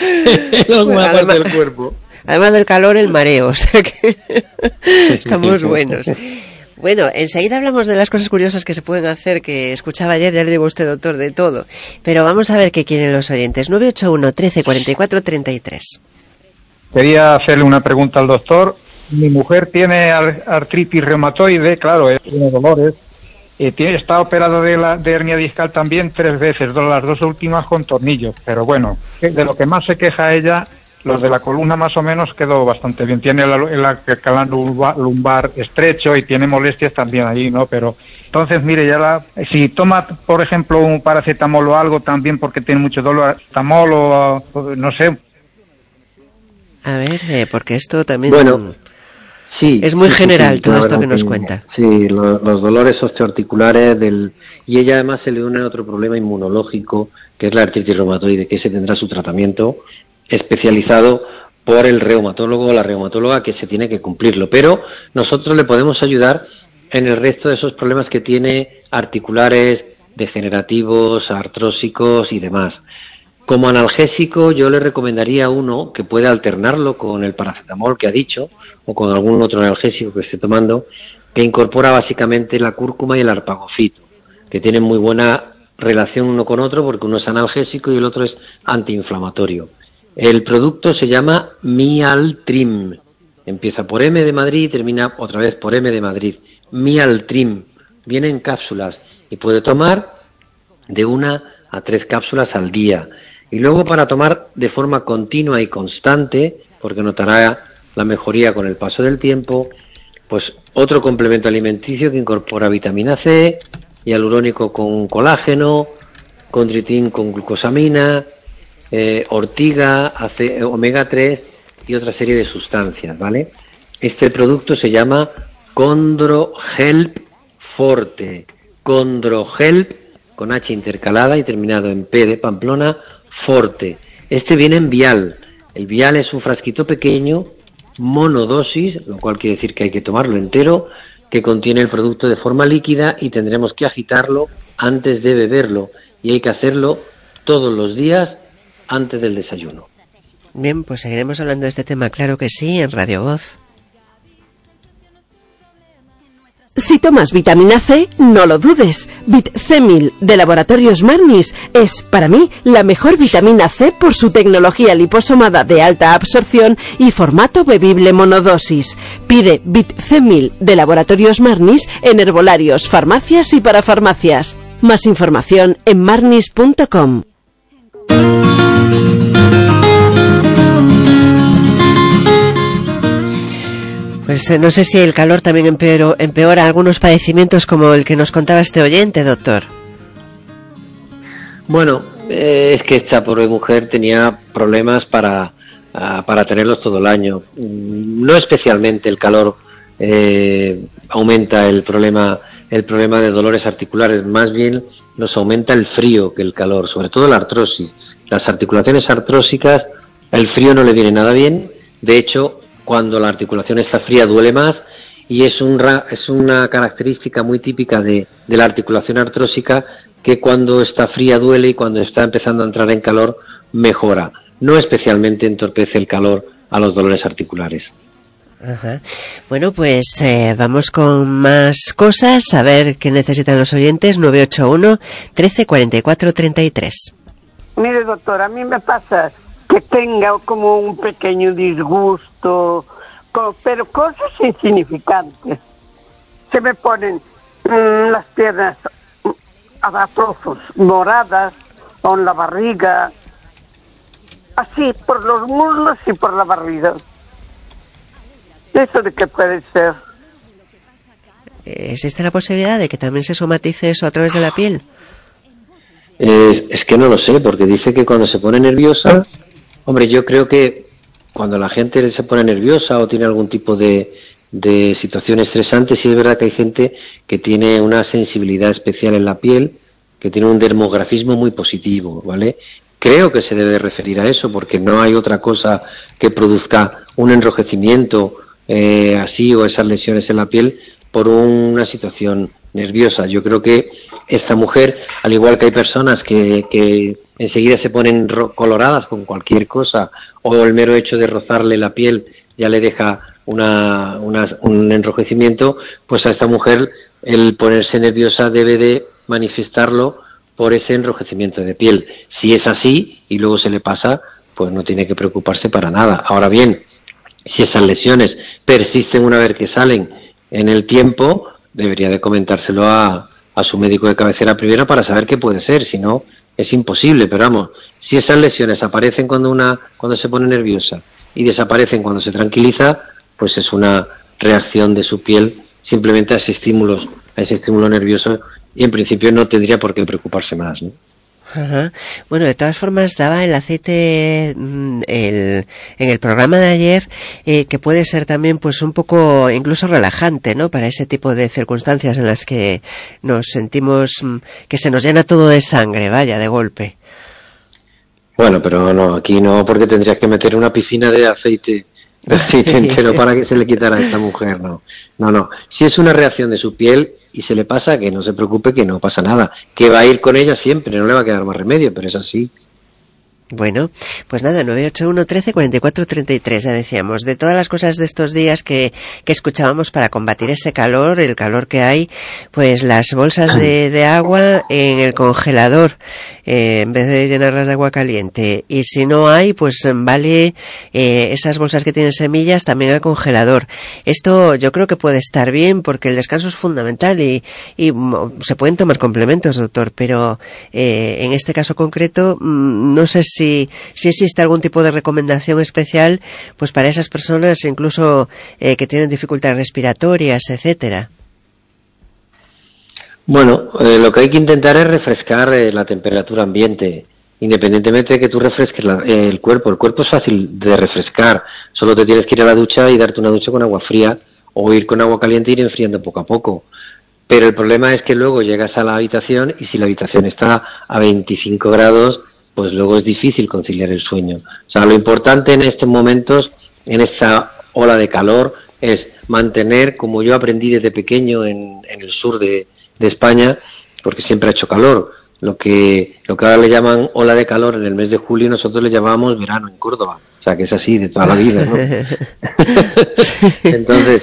en alguna Bueno, parte además, del cuerpo. Además del calor, el mareo, o sea que estamos buenos. Bueno, enseguida hablamos de las cosas curiosas que se pueden hacer, que escuchaba ayer, ya le digo a usted, doctor, de todo. Pero vamos a ver qué quieren los oyentes. nueve ocho uno, trece, cuarenta y cuatro, treinta y tres. Quería hacerle una pregunta al doctor. Mi mujer tiene artritis reumatoide, claro, tiene dolores. Eh, tiene, está operada de, la, de hernia discal también tres veces, las dos últimas con tornillos. Pero bueno, de lo que más se queja ella... Los de la columna más o menos quedó bastante bien. Tiene el canal lumbar estrecho y tiene molestias también ahí, ¿no? Pero entonces, mire, ya la, si toma, por ejemplo, un paracetamol o algo también porque tiene mucho dolor, paracetamol o, o no sé. A ver, eh, porque esto también... Bueno, sí. Es muy sí, general sí, todo esto que que, nos cuenta. Sí, lo, los dolores osteoarticulares del... Y ella además se le une otro problema inmunológico, que es la artritis reumatoide, que ese tendrá su tratamiento especializado por el reumatólogo o la reumatóloga, que se tiene que cumplirlo, pero nosotros le podemos ayudar en el resto de esos problemas que tiene articulares, degenerativos, artrósicos y demás. Como analgésico yo le recomendaría uno que puede alternarlo con el paracetamol que ha dicho o con algún otro analgésico que esté tomando, que incorpora básicamente la cúrcuma y el arpagofito, que tienen muy buena relación uno con otro porque uno es analgésico y el otro es antiinflamatorio. El producto se llama Mialtrim. Empieza por M de Madrid y termina otra vez por M de Madrid. Mialtrim. Viene en cápsulas y puede tomar de una a tres cápsulas al día. Y luego para tomar de forma continua y constante, porque notará la mejoría con el paso del tiempo, pues otro complemento alimenticio que incorpora vitamina C, hialurónico con colágeno, condroitín con glucosamina, Eh, ortiga, ace, omega tres y otra serie de sustancias, ¿vale? Este producto se llama Condrohelp Forte. Condrohelp, con H intercalada y terminado en P de Pamplona, Forte. Este viene en vial. El vial es un frasquito pequeño, monodosis, lo cual quiere decir que hay que tomarlo entero, que contiene el producto de forma líquida y tendremos que agitarlo antes de beberlo. Y hay que hacerlo todos los días antes del desayuno. Bien, pues seguiremos hablando de este tema, claro que sí, en Radio Voz. Si tomas vitamina C, no lo dudes. Vit C mil de Laboratorios Marnis es, para mí, la mejor vitamina C por su tecnología liposomada de alta absorción y formato bebible monodosis. Pide Vit C mil de Laboratorios Marnis en herbolarios, farmacias y parafarmacias. Más información en marnis punto com. Pues eh, no sé si el calor también empeoró, empeora algunos padecimientos como el que nos contaba este oyente, doctor. Bueno, eh, es que esta pobre mujer tenía problemas para, uh, para tenerlos todo el año. No especialmente el calor eh, aumenta el problema, el problema de dolores articulares, más bien nos aumenta el frío que el calor, sobre todo la artrosis. Las articulaciones artrósicas, el frío no le viene nada bien, de hecho, cuando la articulación está fría duele más y es, un ra- es una característica muy típica de, de la articulación artrósica que cuando está fría duele y cuando está empezando a entrar en calor mejora. No especialmente entorpece el calor a los dolores articulares. Ajá. Bueno, pues eh, vamos con más cosas, a ver qué necesitan los oyentes. Nueve ocho uno, trece, cuarenta y cuatro, treinta y tres. Mire, doctor, a mí me pasa que tenga como un pequeño disgusto, co- pero cosas insignificantes. Se me ponen mmm, las piernas a trozos moradas, o en la barriga, así, por los muslos y por la barriga. ¿Eso de qué puede ser? ¿Existe la posibilidad de que también se somatice eso a través de la piel? Eh, es que no lo sé, porque dice que cuando se pone nerviosa, hombre, yo creo que cuando la gente se pone nerviosa o tiene algún tipo de, de situación estresante, sí es verdad que hay gente que tiene una sensibilidad especial en la piel, que tiene un dermografismo muy positivo, ¿vale? Creo que se debe referir a eso, porque no hay otra cosa que produzca un enrojecimiento eh, así o esas lesiones en la piel por una situación nerviosa. Yo creo que esta mujer, al igual que hay personas que, que enseguida se ponen ro- coloradas con cualquier cosa, o el mero hecho de rozarle la piel ya le deja una, una, un enrojecimiento, pues a esta mujer el ponerse nerviosa debe de manifestarlo por ese enrojecimiento de piel. Si es así y luego se le pasa, pues no tiene que preocuparse para nada. Ahora bien, si esas lesiones persisten una vez que salen en el tiempo, debería de comentárselo a, a su médico de cabecera primero para saber qué puede ser, si no es imposible. Pero vamos, si esas lesiones aparecen cuando una cuando se pone nerviosa y desaparecen cuando se tranquiliza, pues es una reacción de su piel simplemente a ese estímulo, a ese estímulo nervioso, y en principio no tendría por qué preocuparse más, ¿no? Ajá. Bueno, de todas formas daba el aceite el, en el programa de ayer eh, que puede ser también pues un poco incluso relajante, ¿no? Para ese tipo de circunstancias en las que nos sentimos que se nos llena todo de sangre, vaya, de golpe. Bueno, pero no, aquí no, porque tendrías que meter una piscina de aceite, de aceite entero para que se le quitara a esta mujer, no. No, no. Si es una reacción de su piel y se le pasa, que no se preocupe, que no pasa nada, que va a ir con ella siempre, no le va a quedar más remedio, pero es así. Bueno, pues nada, nueve ocho uno, trece, cuarenta y cuatro, treinta y tres, ya decíamos, de todas las cosas de estos días que, que escuchábamos para combatir ese calor, el calor que hay, pues las bolsas de, de agua en el congelador, eh, en vez de llenarlas de agua caliente, y si no hay, pues vale eh, esas bolsas que tienen semillas también al congelador. Esto yo creo que puede estar bien porque el descanso es fundamental y, y se pueden tomar complementos, doctor, pero eh, en este caso concreto no sé si Si, si existe algún tipo de recomendación especial pues para esas personas incluso eh, que tienen dificultades respiratorias, etcétera. Bueno, eh, lo que hay que intentar es refrescar eh, la temperatura ambiente, independientemente de que tú refresques la, eh, el cuerpo. El cuerpo es fácil de refrescar, solo te tienes que ir a la ducha y darte una ducha con agua fría o ir con agua caliente e ir enfriando poco a poco. Pero el problema es que luego llegas a la habitación y si la habitación está a veinticinco grados, pues luego es difícil conciliar el sueño. O sea, lo importante en estos momentos, en esta ola de calor, es mantener, como yo aprendí desde pequeño en, en el sur de, de España, porque siempre ha hecho calor, lo que, lo que ahora le llaman ola de calor en el mes de julio, nosotros le llamábamos verano en Córdoba. O sea, que es así de toda la vida, ¿no? Entonces,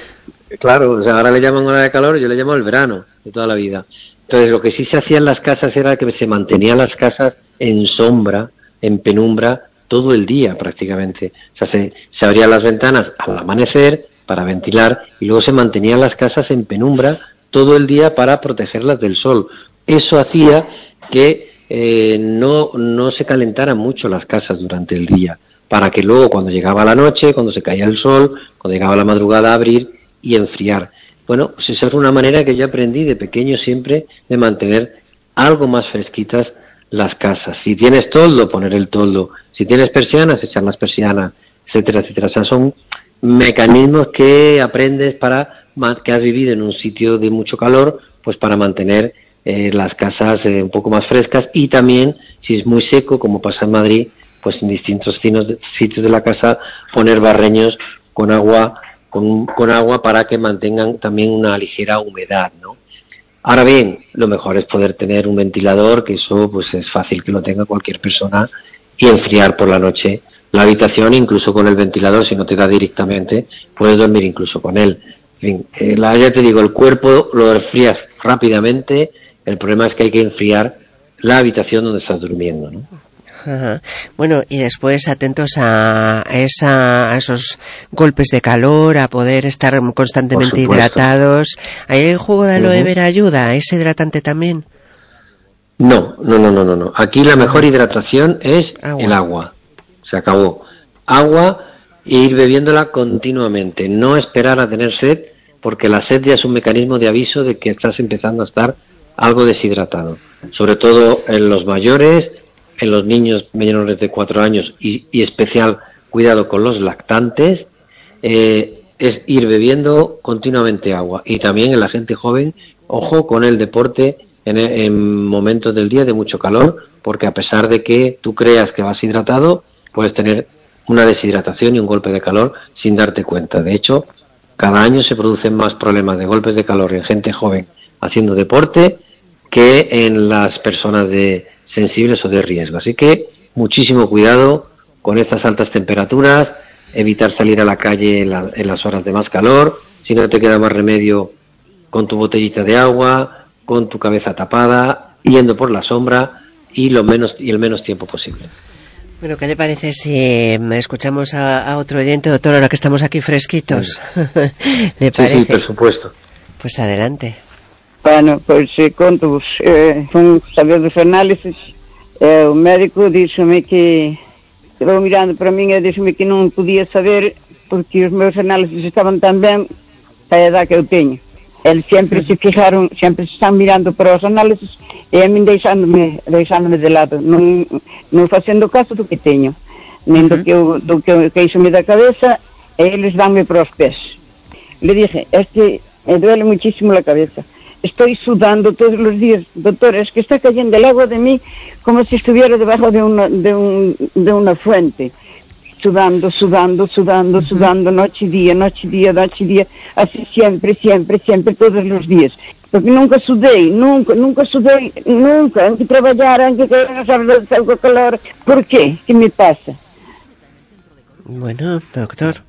claro, o sea, ahora le llaman hora de calor, yo le llamo el verano de toda la vida. Entonces, lo que sí se hacía en las casas era que se mantenían las casas en sombra, en penumbra, todo el día prácticamente. O sea, se, se abrían las ventanas al amanecer para ventilar y luego se mantenían las casas en penumbra todo el día para protegerlas del sol. Eso hacía que eh, no, no se calentaran mucho las casas durante el día, para que luego cuando llegaba la noche, cuando se caía el sol, cuando llegaba la madrugada, abrir y enfriar. Bueno, pues esa es una manera que yo aprendí de pequeño siempre de mantener algo más fresquitas las casas. Si tienes toldo, poner el toldo. Si tienes persianas, echar las persianas, etcétera, etcétera. O sea, son mecanismos que aprendes para que has vivido en un sitio de mucho calor, pues para mantener eh, las casas eh, un poco más frescas, y también, si es muy seco, como pasa en Madrid, pues en distintos sitios de la casa poner barreños con agua con, con agua para que mantengan también una ligera humedad, ¿no? Ahora bien, lo mejor es poder tener un ventilador, que eso pues es fácil que lo tenga cualquier persona, y enfriar por la noche la habitación, incluso con el ventilador. Si no te da directamente, puedes dormir incluso con él. En fin, eh, la, ya te digo, el cuerpo lo enfrías rápidamente, el problema es que hay que enfriar la habitación donde estás durmiendo, ¿no? Ajá. Bueno, y después atentos a, esa, a esos golpes de calor, a poder estar constantemente hidratados. ¿Ahí el jugo de aloe vera ayuda? ¿Es hidratante también? No, no, no, no, no, no. Aquí la mejor hidratación es agua. El agua. Se acabó. Agua e ir bebiéndola continuamente. No esperar a tener sed, porque la sed ya es un mecanismo de aviso de que estás empezando a estar algo deshidratado. Sobre todo en los mayores, en los niños menores de cuatro años y, y especial cuidado con los lactantes, eh, es ir bebiendo continuamente agua. Y también en la gente joven, ojo con el deporte en, en momentos del día de mucho calor, porque a pesar de que tú creas que vas hidratado, puedes tener una deshidratación y un golpe de calor sin darte cuenta. De hecho, cada año se producen más problemas de golpes de calor en gente joven haciendo deporte que en las personas de sensibles o de riesgo. Así que muchísimo cuidado con estas altas temperaturas, evitar salir a la calle en, la, en las horas de más calor. Si no te queda más remedio, con tu botellita de agua, con tu cabeza tapada, yendo por la sombra y lo menos y el menos tiempo posible. Bueno, ¿qué le parece si escuchamos a, a otro oyente, doctor, ahora que estamos aquí fresquitos? Sí. ¿Le parece? Sí, sí, por supuesto. Pues adelante. Bueno, pois eh, conto eh, fun saber dos análisis, eh, o médico díxome que estaba mirando para min e díxome que non podía saber porque os meus análisis estaban tan ben para a edad que eu teño. Eles sempre se fijaron, sempre se están mirando para os análisis e a min deixándome, deixándome de lado, non, non facendo caso do que teño, nen do que eu, do que eu queixome da cabeza, e eles danme para os pés. Le dije, este me duele muchísimo la cabeza. Estoy sudando todos los días, doctor, es que está cayendo el agua de mí como si estuviera debajo de una, de un, de una fuente, sudando, sudando, sudando, sudando, noche y día, noche y día, noche y día, así siempre, siempre, siempre, todos los días. Porque nunca sudei, nunca, nunca sudei, nunca, hay que trabajar, hay que saber algo calor. ¿Por qué? ¿Qué me pasa? Bueno, doctor.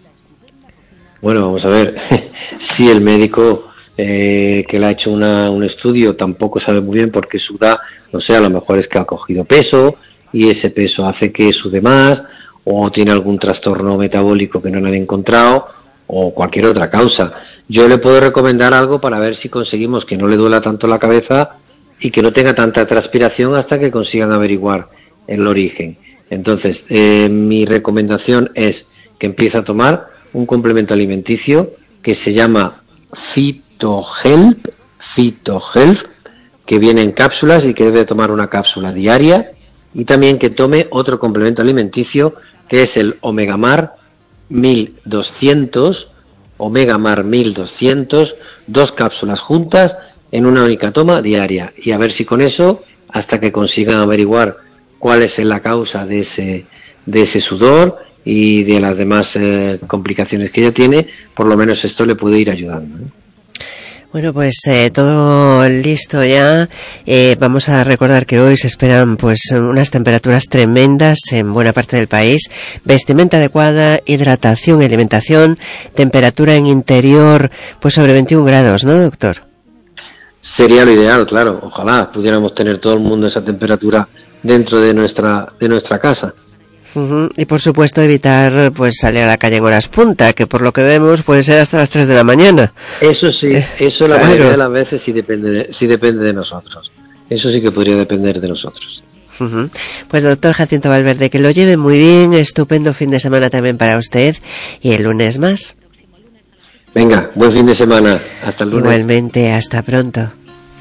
Bueno, vamos a ver, si el médico Eh, que le ha hecho una, un estudio tampoco sabe muy bien por qué suda, no sé, a lo mejor es que ha cogido peso y ese peso hace que sude más, o tiene algún trastorno metabólico que no le han encontrado, o cualquier otra causa. Yo le puedo recomendar algo para ver si conseguimos que no le duela tanto la cabeza y que no tenga tanta transpiración hasta que consigan averiguar el origen. Entonces, eh, mi recomendación es que empiece a tomar un complemento alimenticio que se llama Cytohelp, Cytohelp, que viene en cápsulas y que debe tomar una cápsula diaria, y también que tome otro complemento alimenticio que es el Omegamar mil doscientos, Omegamar mil doscientos, dos cápsulas juntas en una única toma diaria, y a ver si con eso, hasta que consigan averiguar cuál es la causa de ese, de ese sudor y de las demás eh, complicaciones que ella tiene, por lo menos esto le puede ir ayudando, ¿eh? Bueno, pues eh, todo listo ya. Eh, vamos a recordar que hoy se esperan pues unas temperaturas tremendas en buena parte del país. Vestimenta adecuada, hidratación y alimentación. Temperatura en interior pues sobre veintiún grados, ¿no, doctor? Sería lo ideal, claro. Ojalá pudiéramos tener todo el mundo esa temperatura dentro de nuestra de nuestra casa. Uh-huh. Y por supuesto evitar pues salir a la calle en horas punta, que por lo que vemos puede ser hasta las tres de la mañana. Eso sí, eso la claro. mayoría de las veces sí depende de, sí depende de nosotros. Eso sí que podría depender de nosotros. Uh-huh. Pues doctor Jacinto Valverde, que lo lleve muy bien, estupendo fin de semana también para usted y el lunes más. Venga, buen fin de semana, hasta el lunes. Igualmente, hasta pronto.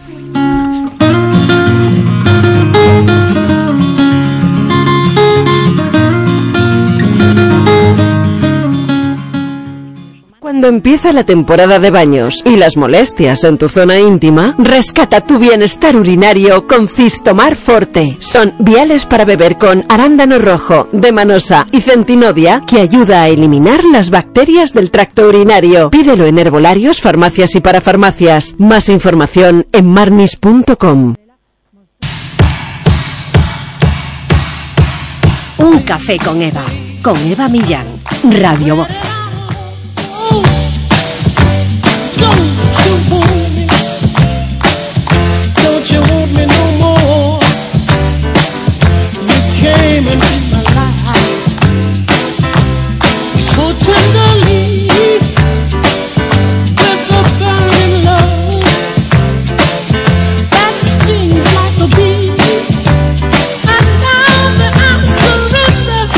Cuando empieza la temporada de baños y las molestias en tu zona íntima, rescata tu bienestar urinario con Cistomar Forte. Son viales para beber con arándano rojo, demanosa y centinodia que ayuda a eliminar las bacterias del tracto urinario. Pídelo en herbolarios, farmacias y parafarmacias. Más información en marnis punto com. Un café con Eva, con Eva Millán, Radio Voz. Don't you want me? Don't you want me no more? You came into my life so tenderly with a burning love that stings like a bee. And now that I surrender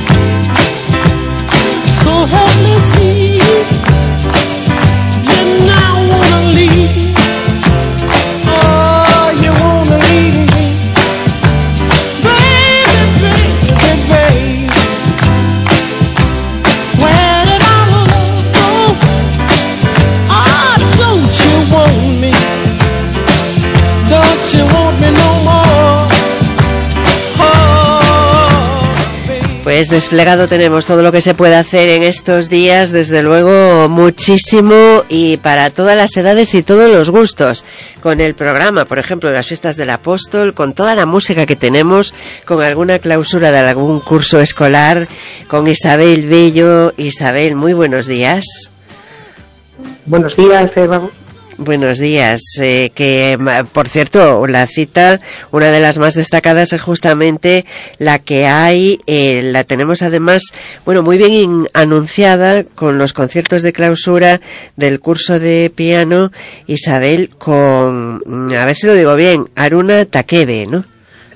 so helplessly. Pues desplegado tenemos todo lo que se puede hacer en estos días, desde luego muchísimo y para todas las edades y todos los gustos. Con el programa, por ejemplo, las fiestas del Apóstol, con toda la música que tenemos, con alguna clausura de algún curso escolar, con Isabel Bello. Isabel, muy buenos días. Buenos días, Eva. Buenos días, eh, que por cierto, la cita, una de las más destacadas es justamente la que hay, eh, la tenemos además, bueno, muy bien in, anunciada con los conciertos de clausura del curso de piano, Isabel, con, a ver si lo digo bien, Haruna Takebe, ¿no?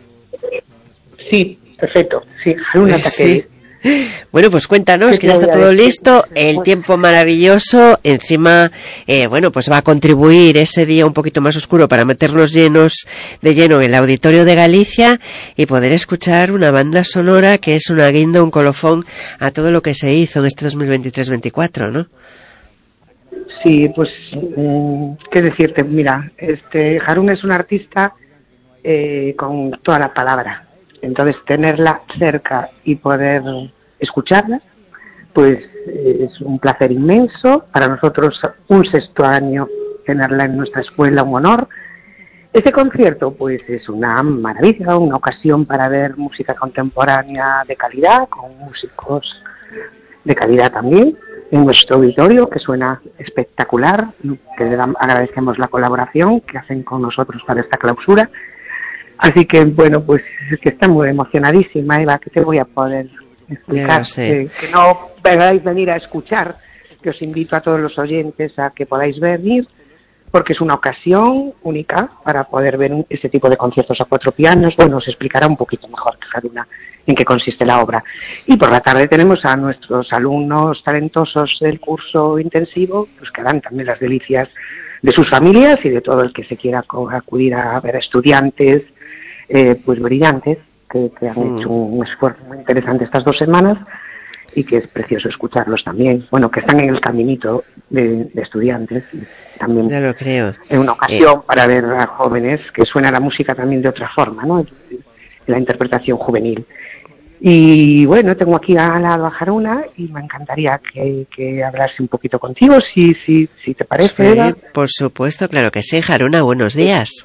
Sí, perfecto, sí, Haruna eh, Takebe. Sí. Bueno, pues cuéntanos que ya está todo listo, el tiempo maravilloso, encima, eh, bueno, pues va a contribuir ese día un poquito más oscuro para meternos llenos de lleno en el Auditorio de Galicia y poder escuchar una banda sonora que es una guinda, un colofón a todo lo que se hizo en este dos mil veintitrés veinticuatro, ¿no? Sí, pues, mmm, qué decirte, mira, este Haruna es un artista eh, con toda la palabra. Entonces, tenerla cerca y poder escucharla, pues es un placer inmenso. Para nosotros, un sexto año, tenerla en nuestra escuela, un honor. Este concierto, pues es una maravilla, una ocasión para ver música contemporánea de calidad, con músicos de calidad también, en nuestro auditorio, que suena espectacular, que le dan, agradecemos la colaboración que hacen con nosotros para esta clausura. Así que, bueno, pues es que está muy emocionadísima, Eva, que te voy a poder explicar. Que, que no podáis venir a escuchar, que os invito a todos los oyentes a que podáis venir, porque es una ocasión única para poder ver un, ese tipo de conciertos a cuatro pianos. Bueno, os explicará un poquito mejor, Haruna, en qué consiste la obra. Y por la tarde tenemos a nuestros alumnos talentosos del curso intensivo, pues que harán también las delicias de sus familias y de todo el que se quiera acudir a ver a estudiantes, Eh, pues brillantes, que, que han mm. hecho un esfuerzo muy interesante estas dos semanas y que es precioso escucharlos también. Bueno, que están en el caminito de, de estudiantes. También ya lo creo. Es una ocasión eh. para ver a jóvenes que suena la música también de otra forma, ¿no? La interpretación juvenil. Y bueno, tengo aquí al lado a Haruna y me encantaría que, que hablase un poquito contigo, si, si, si te parece. Sí, Eva. por supuesto, claro que sí. Haruna, buenos días.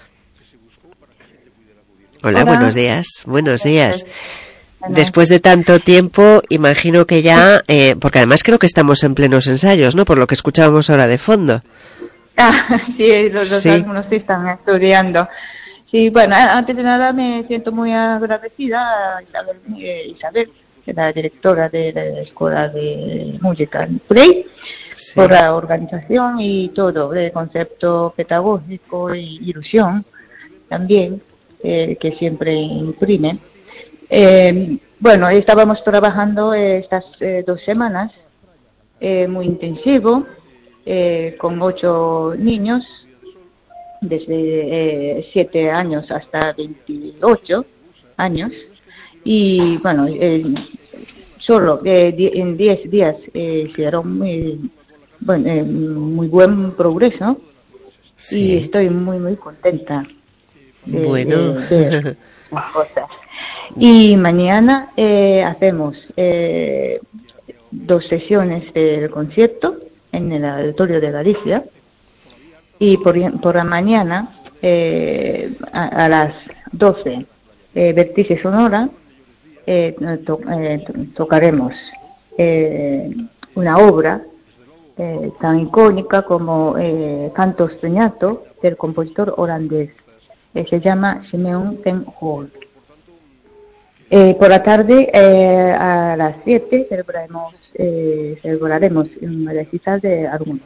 Hola, Hola. buenos días. Buenos días. Después de tanto tiempo, imagino que ya, eh, porque además creo que estamos en plenos ensayos, ¿no? Por lo que escuchábamos ahora de fondo. Ah, sí, los, los Sí. alumnos sí están estudiando. Sí, bueno, antes de nada me siento muy agradecida a Isabel, eh, Isabel, la directora de la Escuela de Música Play, Sí. por la organización y todo, el concepto pedagógico y ilusión también, eh, que siempre imprime. Eh, bueno, estábamos trabajando estas eh, dos semanas, eh, muy intensivo, eh, con ocho niños, desde eh, siete años hasta veintiocho años, y bueno, eh, solo eh, di- en diez días eh, hicieron muy, bueno, eh, muy buen progreso, y estoy muy, muy contenta de, Bueno. de ver las cosas. Y mañana eh, hacemos eh, dos sesiones del concierto en el Auditorio de Galicia, y por, por la mañana eh, a, a las doce, eh, Vértice Sonora, eh, to- eh, to- tocaremos eh, una obra eh, tan icónica como eh, Canto Stregnato del compositor holandés, eh, se llama Simeon ten Hall. Eh, por la tarde, eh, a las siete, celebraremos, eh, celebraremos un recital de alumnos.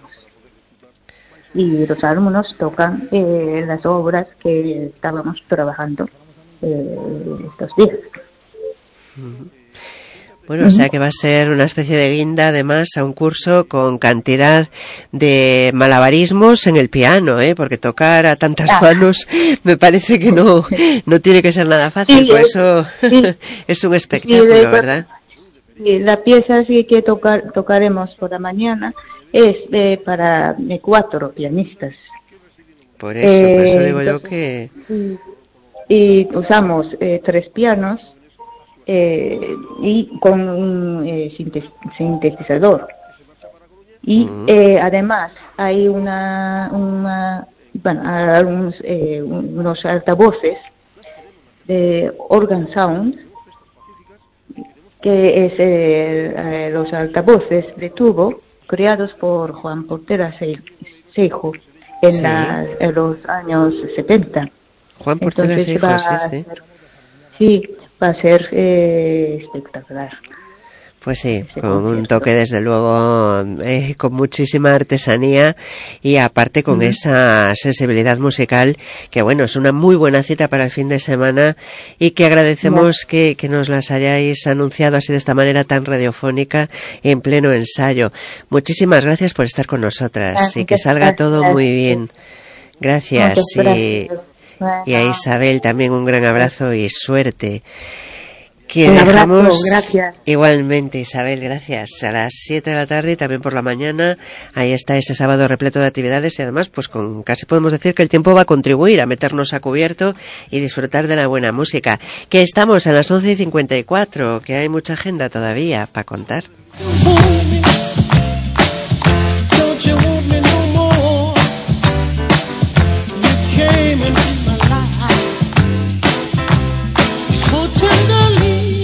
Y los alumnos tocan eh, las obras que estábamos trabajando eh, estos días. Bueno, o sea que va a ser una especie de guinda, además, a un curso con cantidad de malabarismos en el piano, ¿eh? Porque tocar a tantas Ah. manos me parece que no, no tiene que ser nada fácil, Sí, por es- eso sí. es un Sí, espectáculo, de- ¿verdad? Y la pieza sí que tocar, tocaremos por la mañana es eh, para eh, cuatro pianistas. Por eso, por eso Eh, digo yo entonces, que... y, y usamos eh, tres pianos eh, y con un eh, sinte- sintetizador. Y eh, además hay una, una bueno, algunos, eh, unos altavoces de Organ Sound, que es eh, eh, los altavoces de tubo creados por Juan Portera Se- Seijo en, Sí. las- en los años setenta. Juan Portela Entonces Seijo, va sí, a sí. ser- sí, va a ser eh, espectacular. Pues sí, con un toque desde luego eh, con muchísima artesanía y aparte con Ujú. esa sensibilidad musical que bueno, es una muy buena cita para el fin de semana y que agradecemos que, que nos las hayáis anunciado así de esta manera tan radiofónica en pleno ensayo. Muchísimas gracias por estar con nosotras y que Muchas salga todo gracias. muy bien. Gracias, Muchas y, gracias. y a Isabel también un gran abrazo y suerte. Que Un abrazo, dejamos gracias. igualmente, Isabel, gracias. A las siete de la tarde y también por la mañana, ahí está ese sábado repleto de actividades y además, pues con casi podemos decir que el tiempo va a contribuir a meternos a cubierto y disfrutar de la buena música. Que estamos a las once y cincuenta y cuatro, que hay mucha agenda todavía para contar. Don't you want me no more? You came into my life so tenderly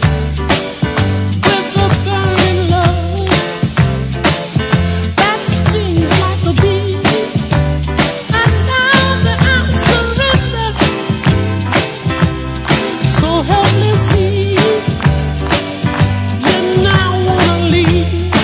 with a burning love that stings like a bee. And now that I'm surrendered so helplessly, you now wanna leave.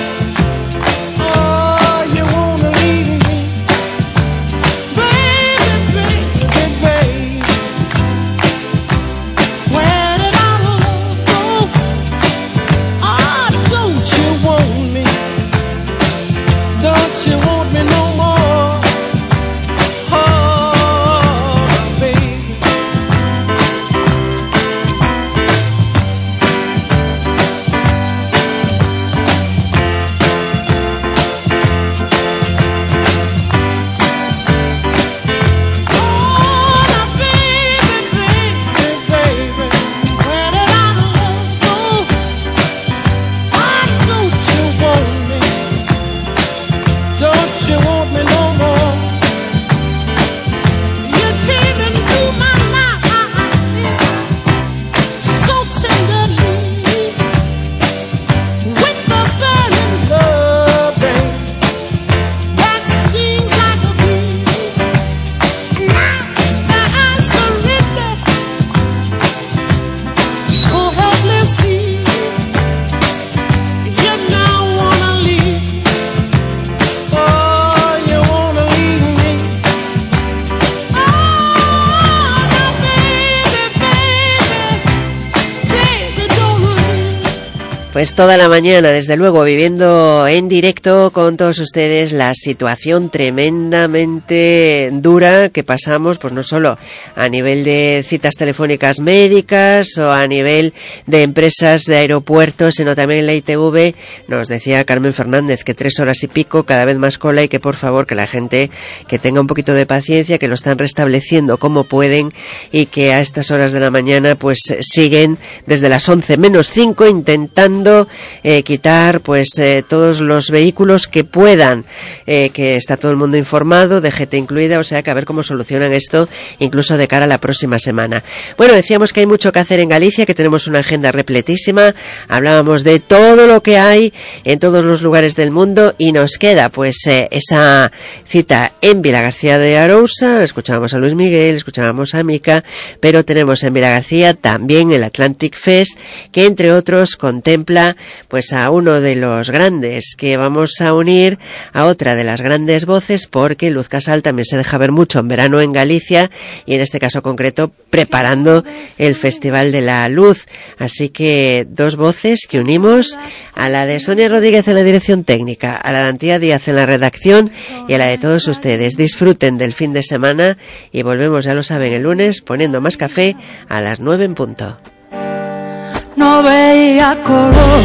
Pues toda la mañana, desde luego, viviendo en directo con todos ustedes la situación tremendamente dura que pasamos, pues no solo a nivel de citas telefónicas médicas o a nivel de empresas de aeropuertos, sino también en la I T V. Nos decía Carmen Fernández que tres horas y pico, cada vez más cola, y que por favor que la gente que tenga un poquito de paciencia, que lo están restableciendo como pueden y que a estas horas de la mañana pues siguen desde las once menos cinco intentando eh, quitar pues eh, todos los vehículos que puedan, eh, que está todo el mundo informado, D G T incluida, o sea que a ver cómo solucionan esto incluso de cara a la próxima semana. Bueno, decíamos que hay mucho que hacer en Galicia, que tenemos una agenda repletísima, hablábamos de todo lo que hay en todos los lugares del mundo y nos queda pues eh, esa cita en Vilagarcía de Arousa. Escuchábamos a Luis Miguel, escuchábamos a Mica, pero tenemos en Vilagarcía también el Atlantic Fest, que entre otros contempla pues a uno de los grandes, que vamos a unir a otra de las grandes voces, porque Luz Casal también se deja ver mucho en verano en Galicia y en este caso concreto preparando el Festival de la Luz. Así que dos voces que unimos, a la de Sonia Rodríguez en la dirección técnica, a la de Antía Díaz en la redacción y a la de todos ustedes. Disfruten del fin de semana y volvemos, ya lo saben, el lunes poniendo más café a las nueve en punto. No veía color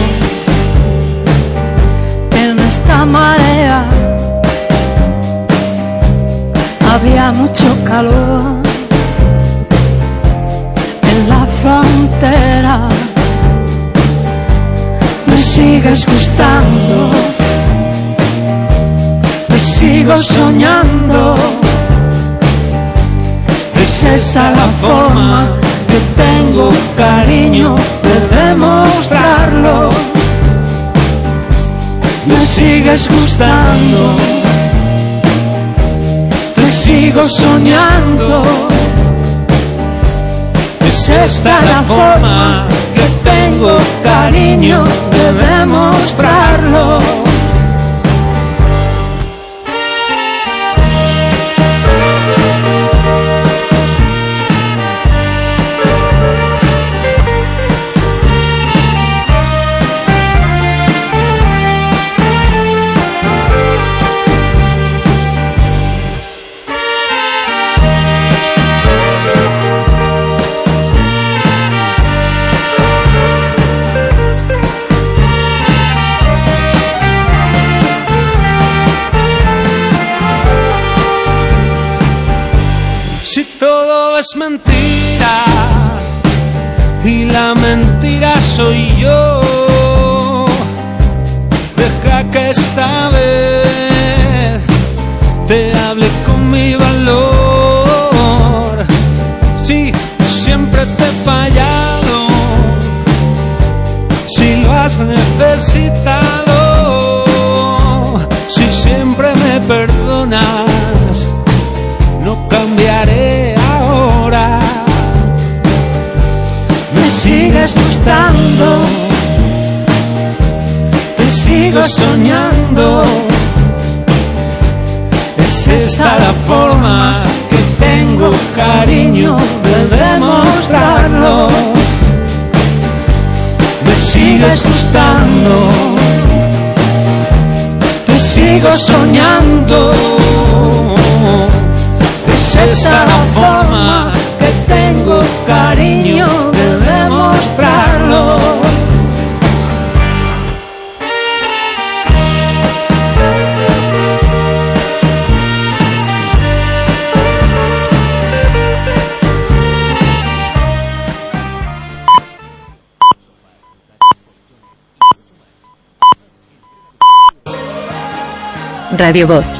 en esta marea, había mucho calor en la frontera. Me sigues gustando, me sigo soñando, es esa la forma que tengo, cariño, de demostrarlo. Me sigues gustando, te sigo soñando, es esta la forma que tengo, cariño, de demostrarlo. Es mentira y la mentira soy yo. Deja que esta vez te hable con mi valor. Sí, siempre te he fallado, si lo has necesitado, si siempre me perdonas, no cambiaré. Me sigues gustando, te sigo soñando, es esta la forma que tengo, cariño, de demostrarlo. Me sigues gustando, te sigo soñando, es esta la forma que tengo, cariño, de demostrarlo. Radio Voz.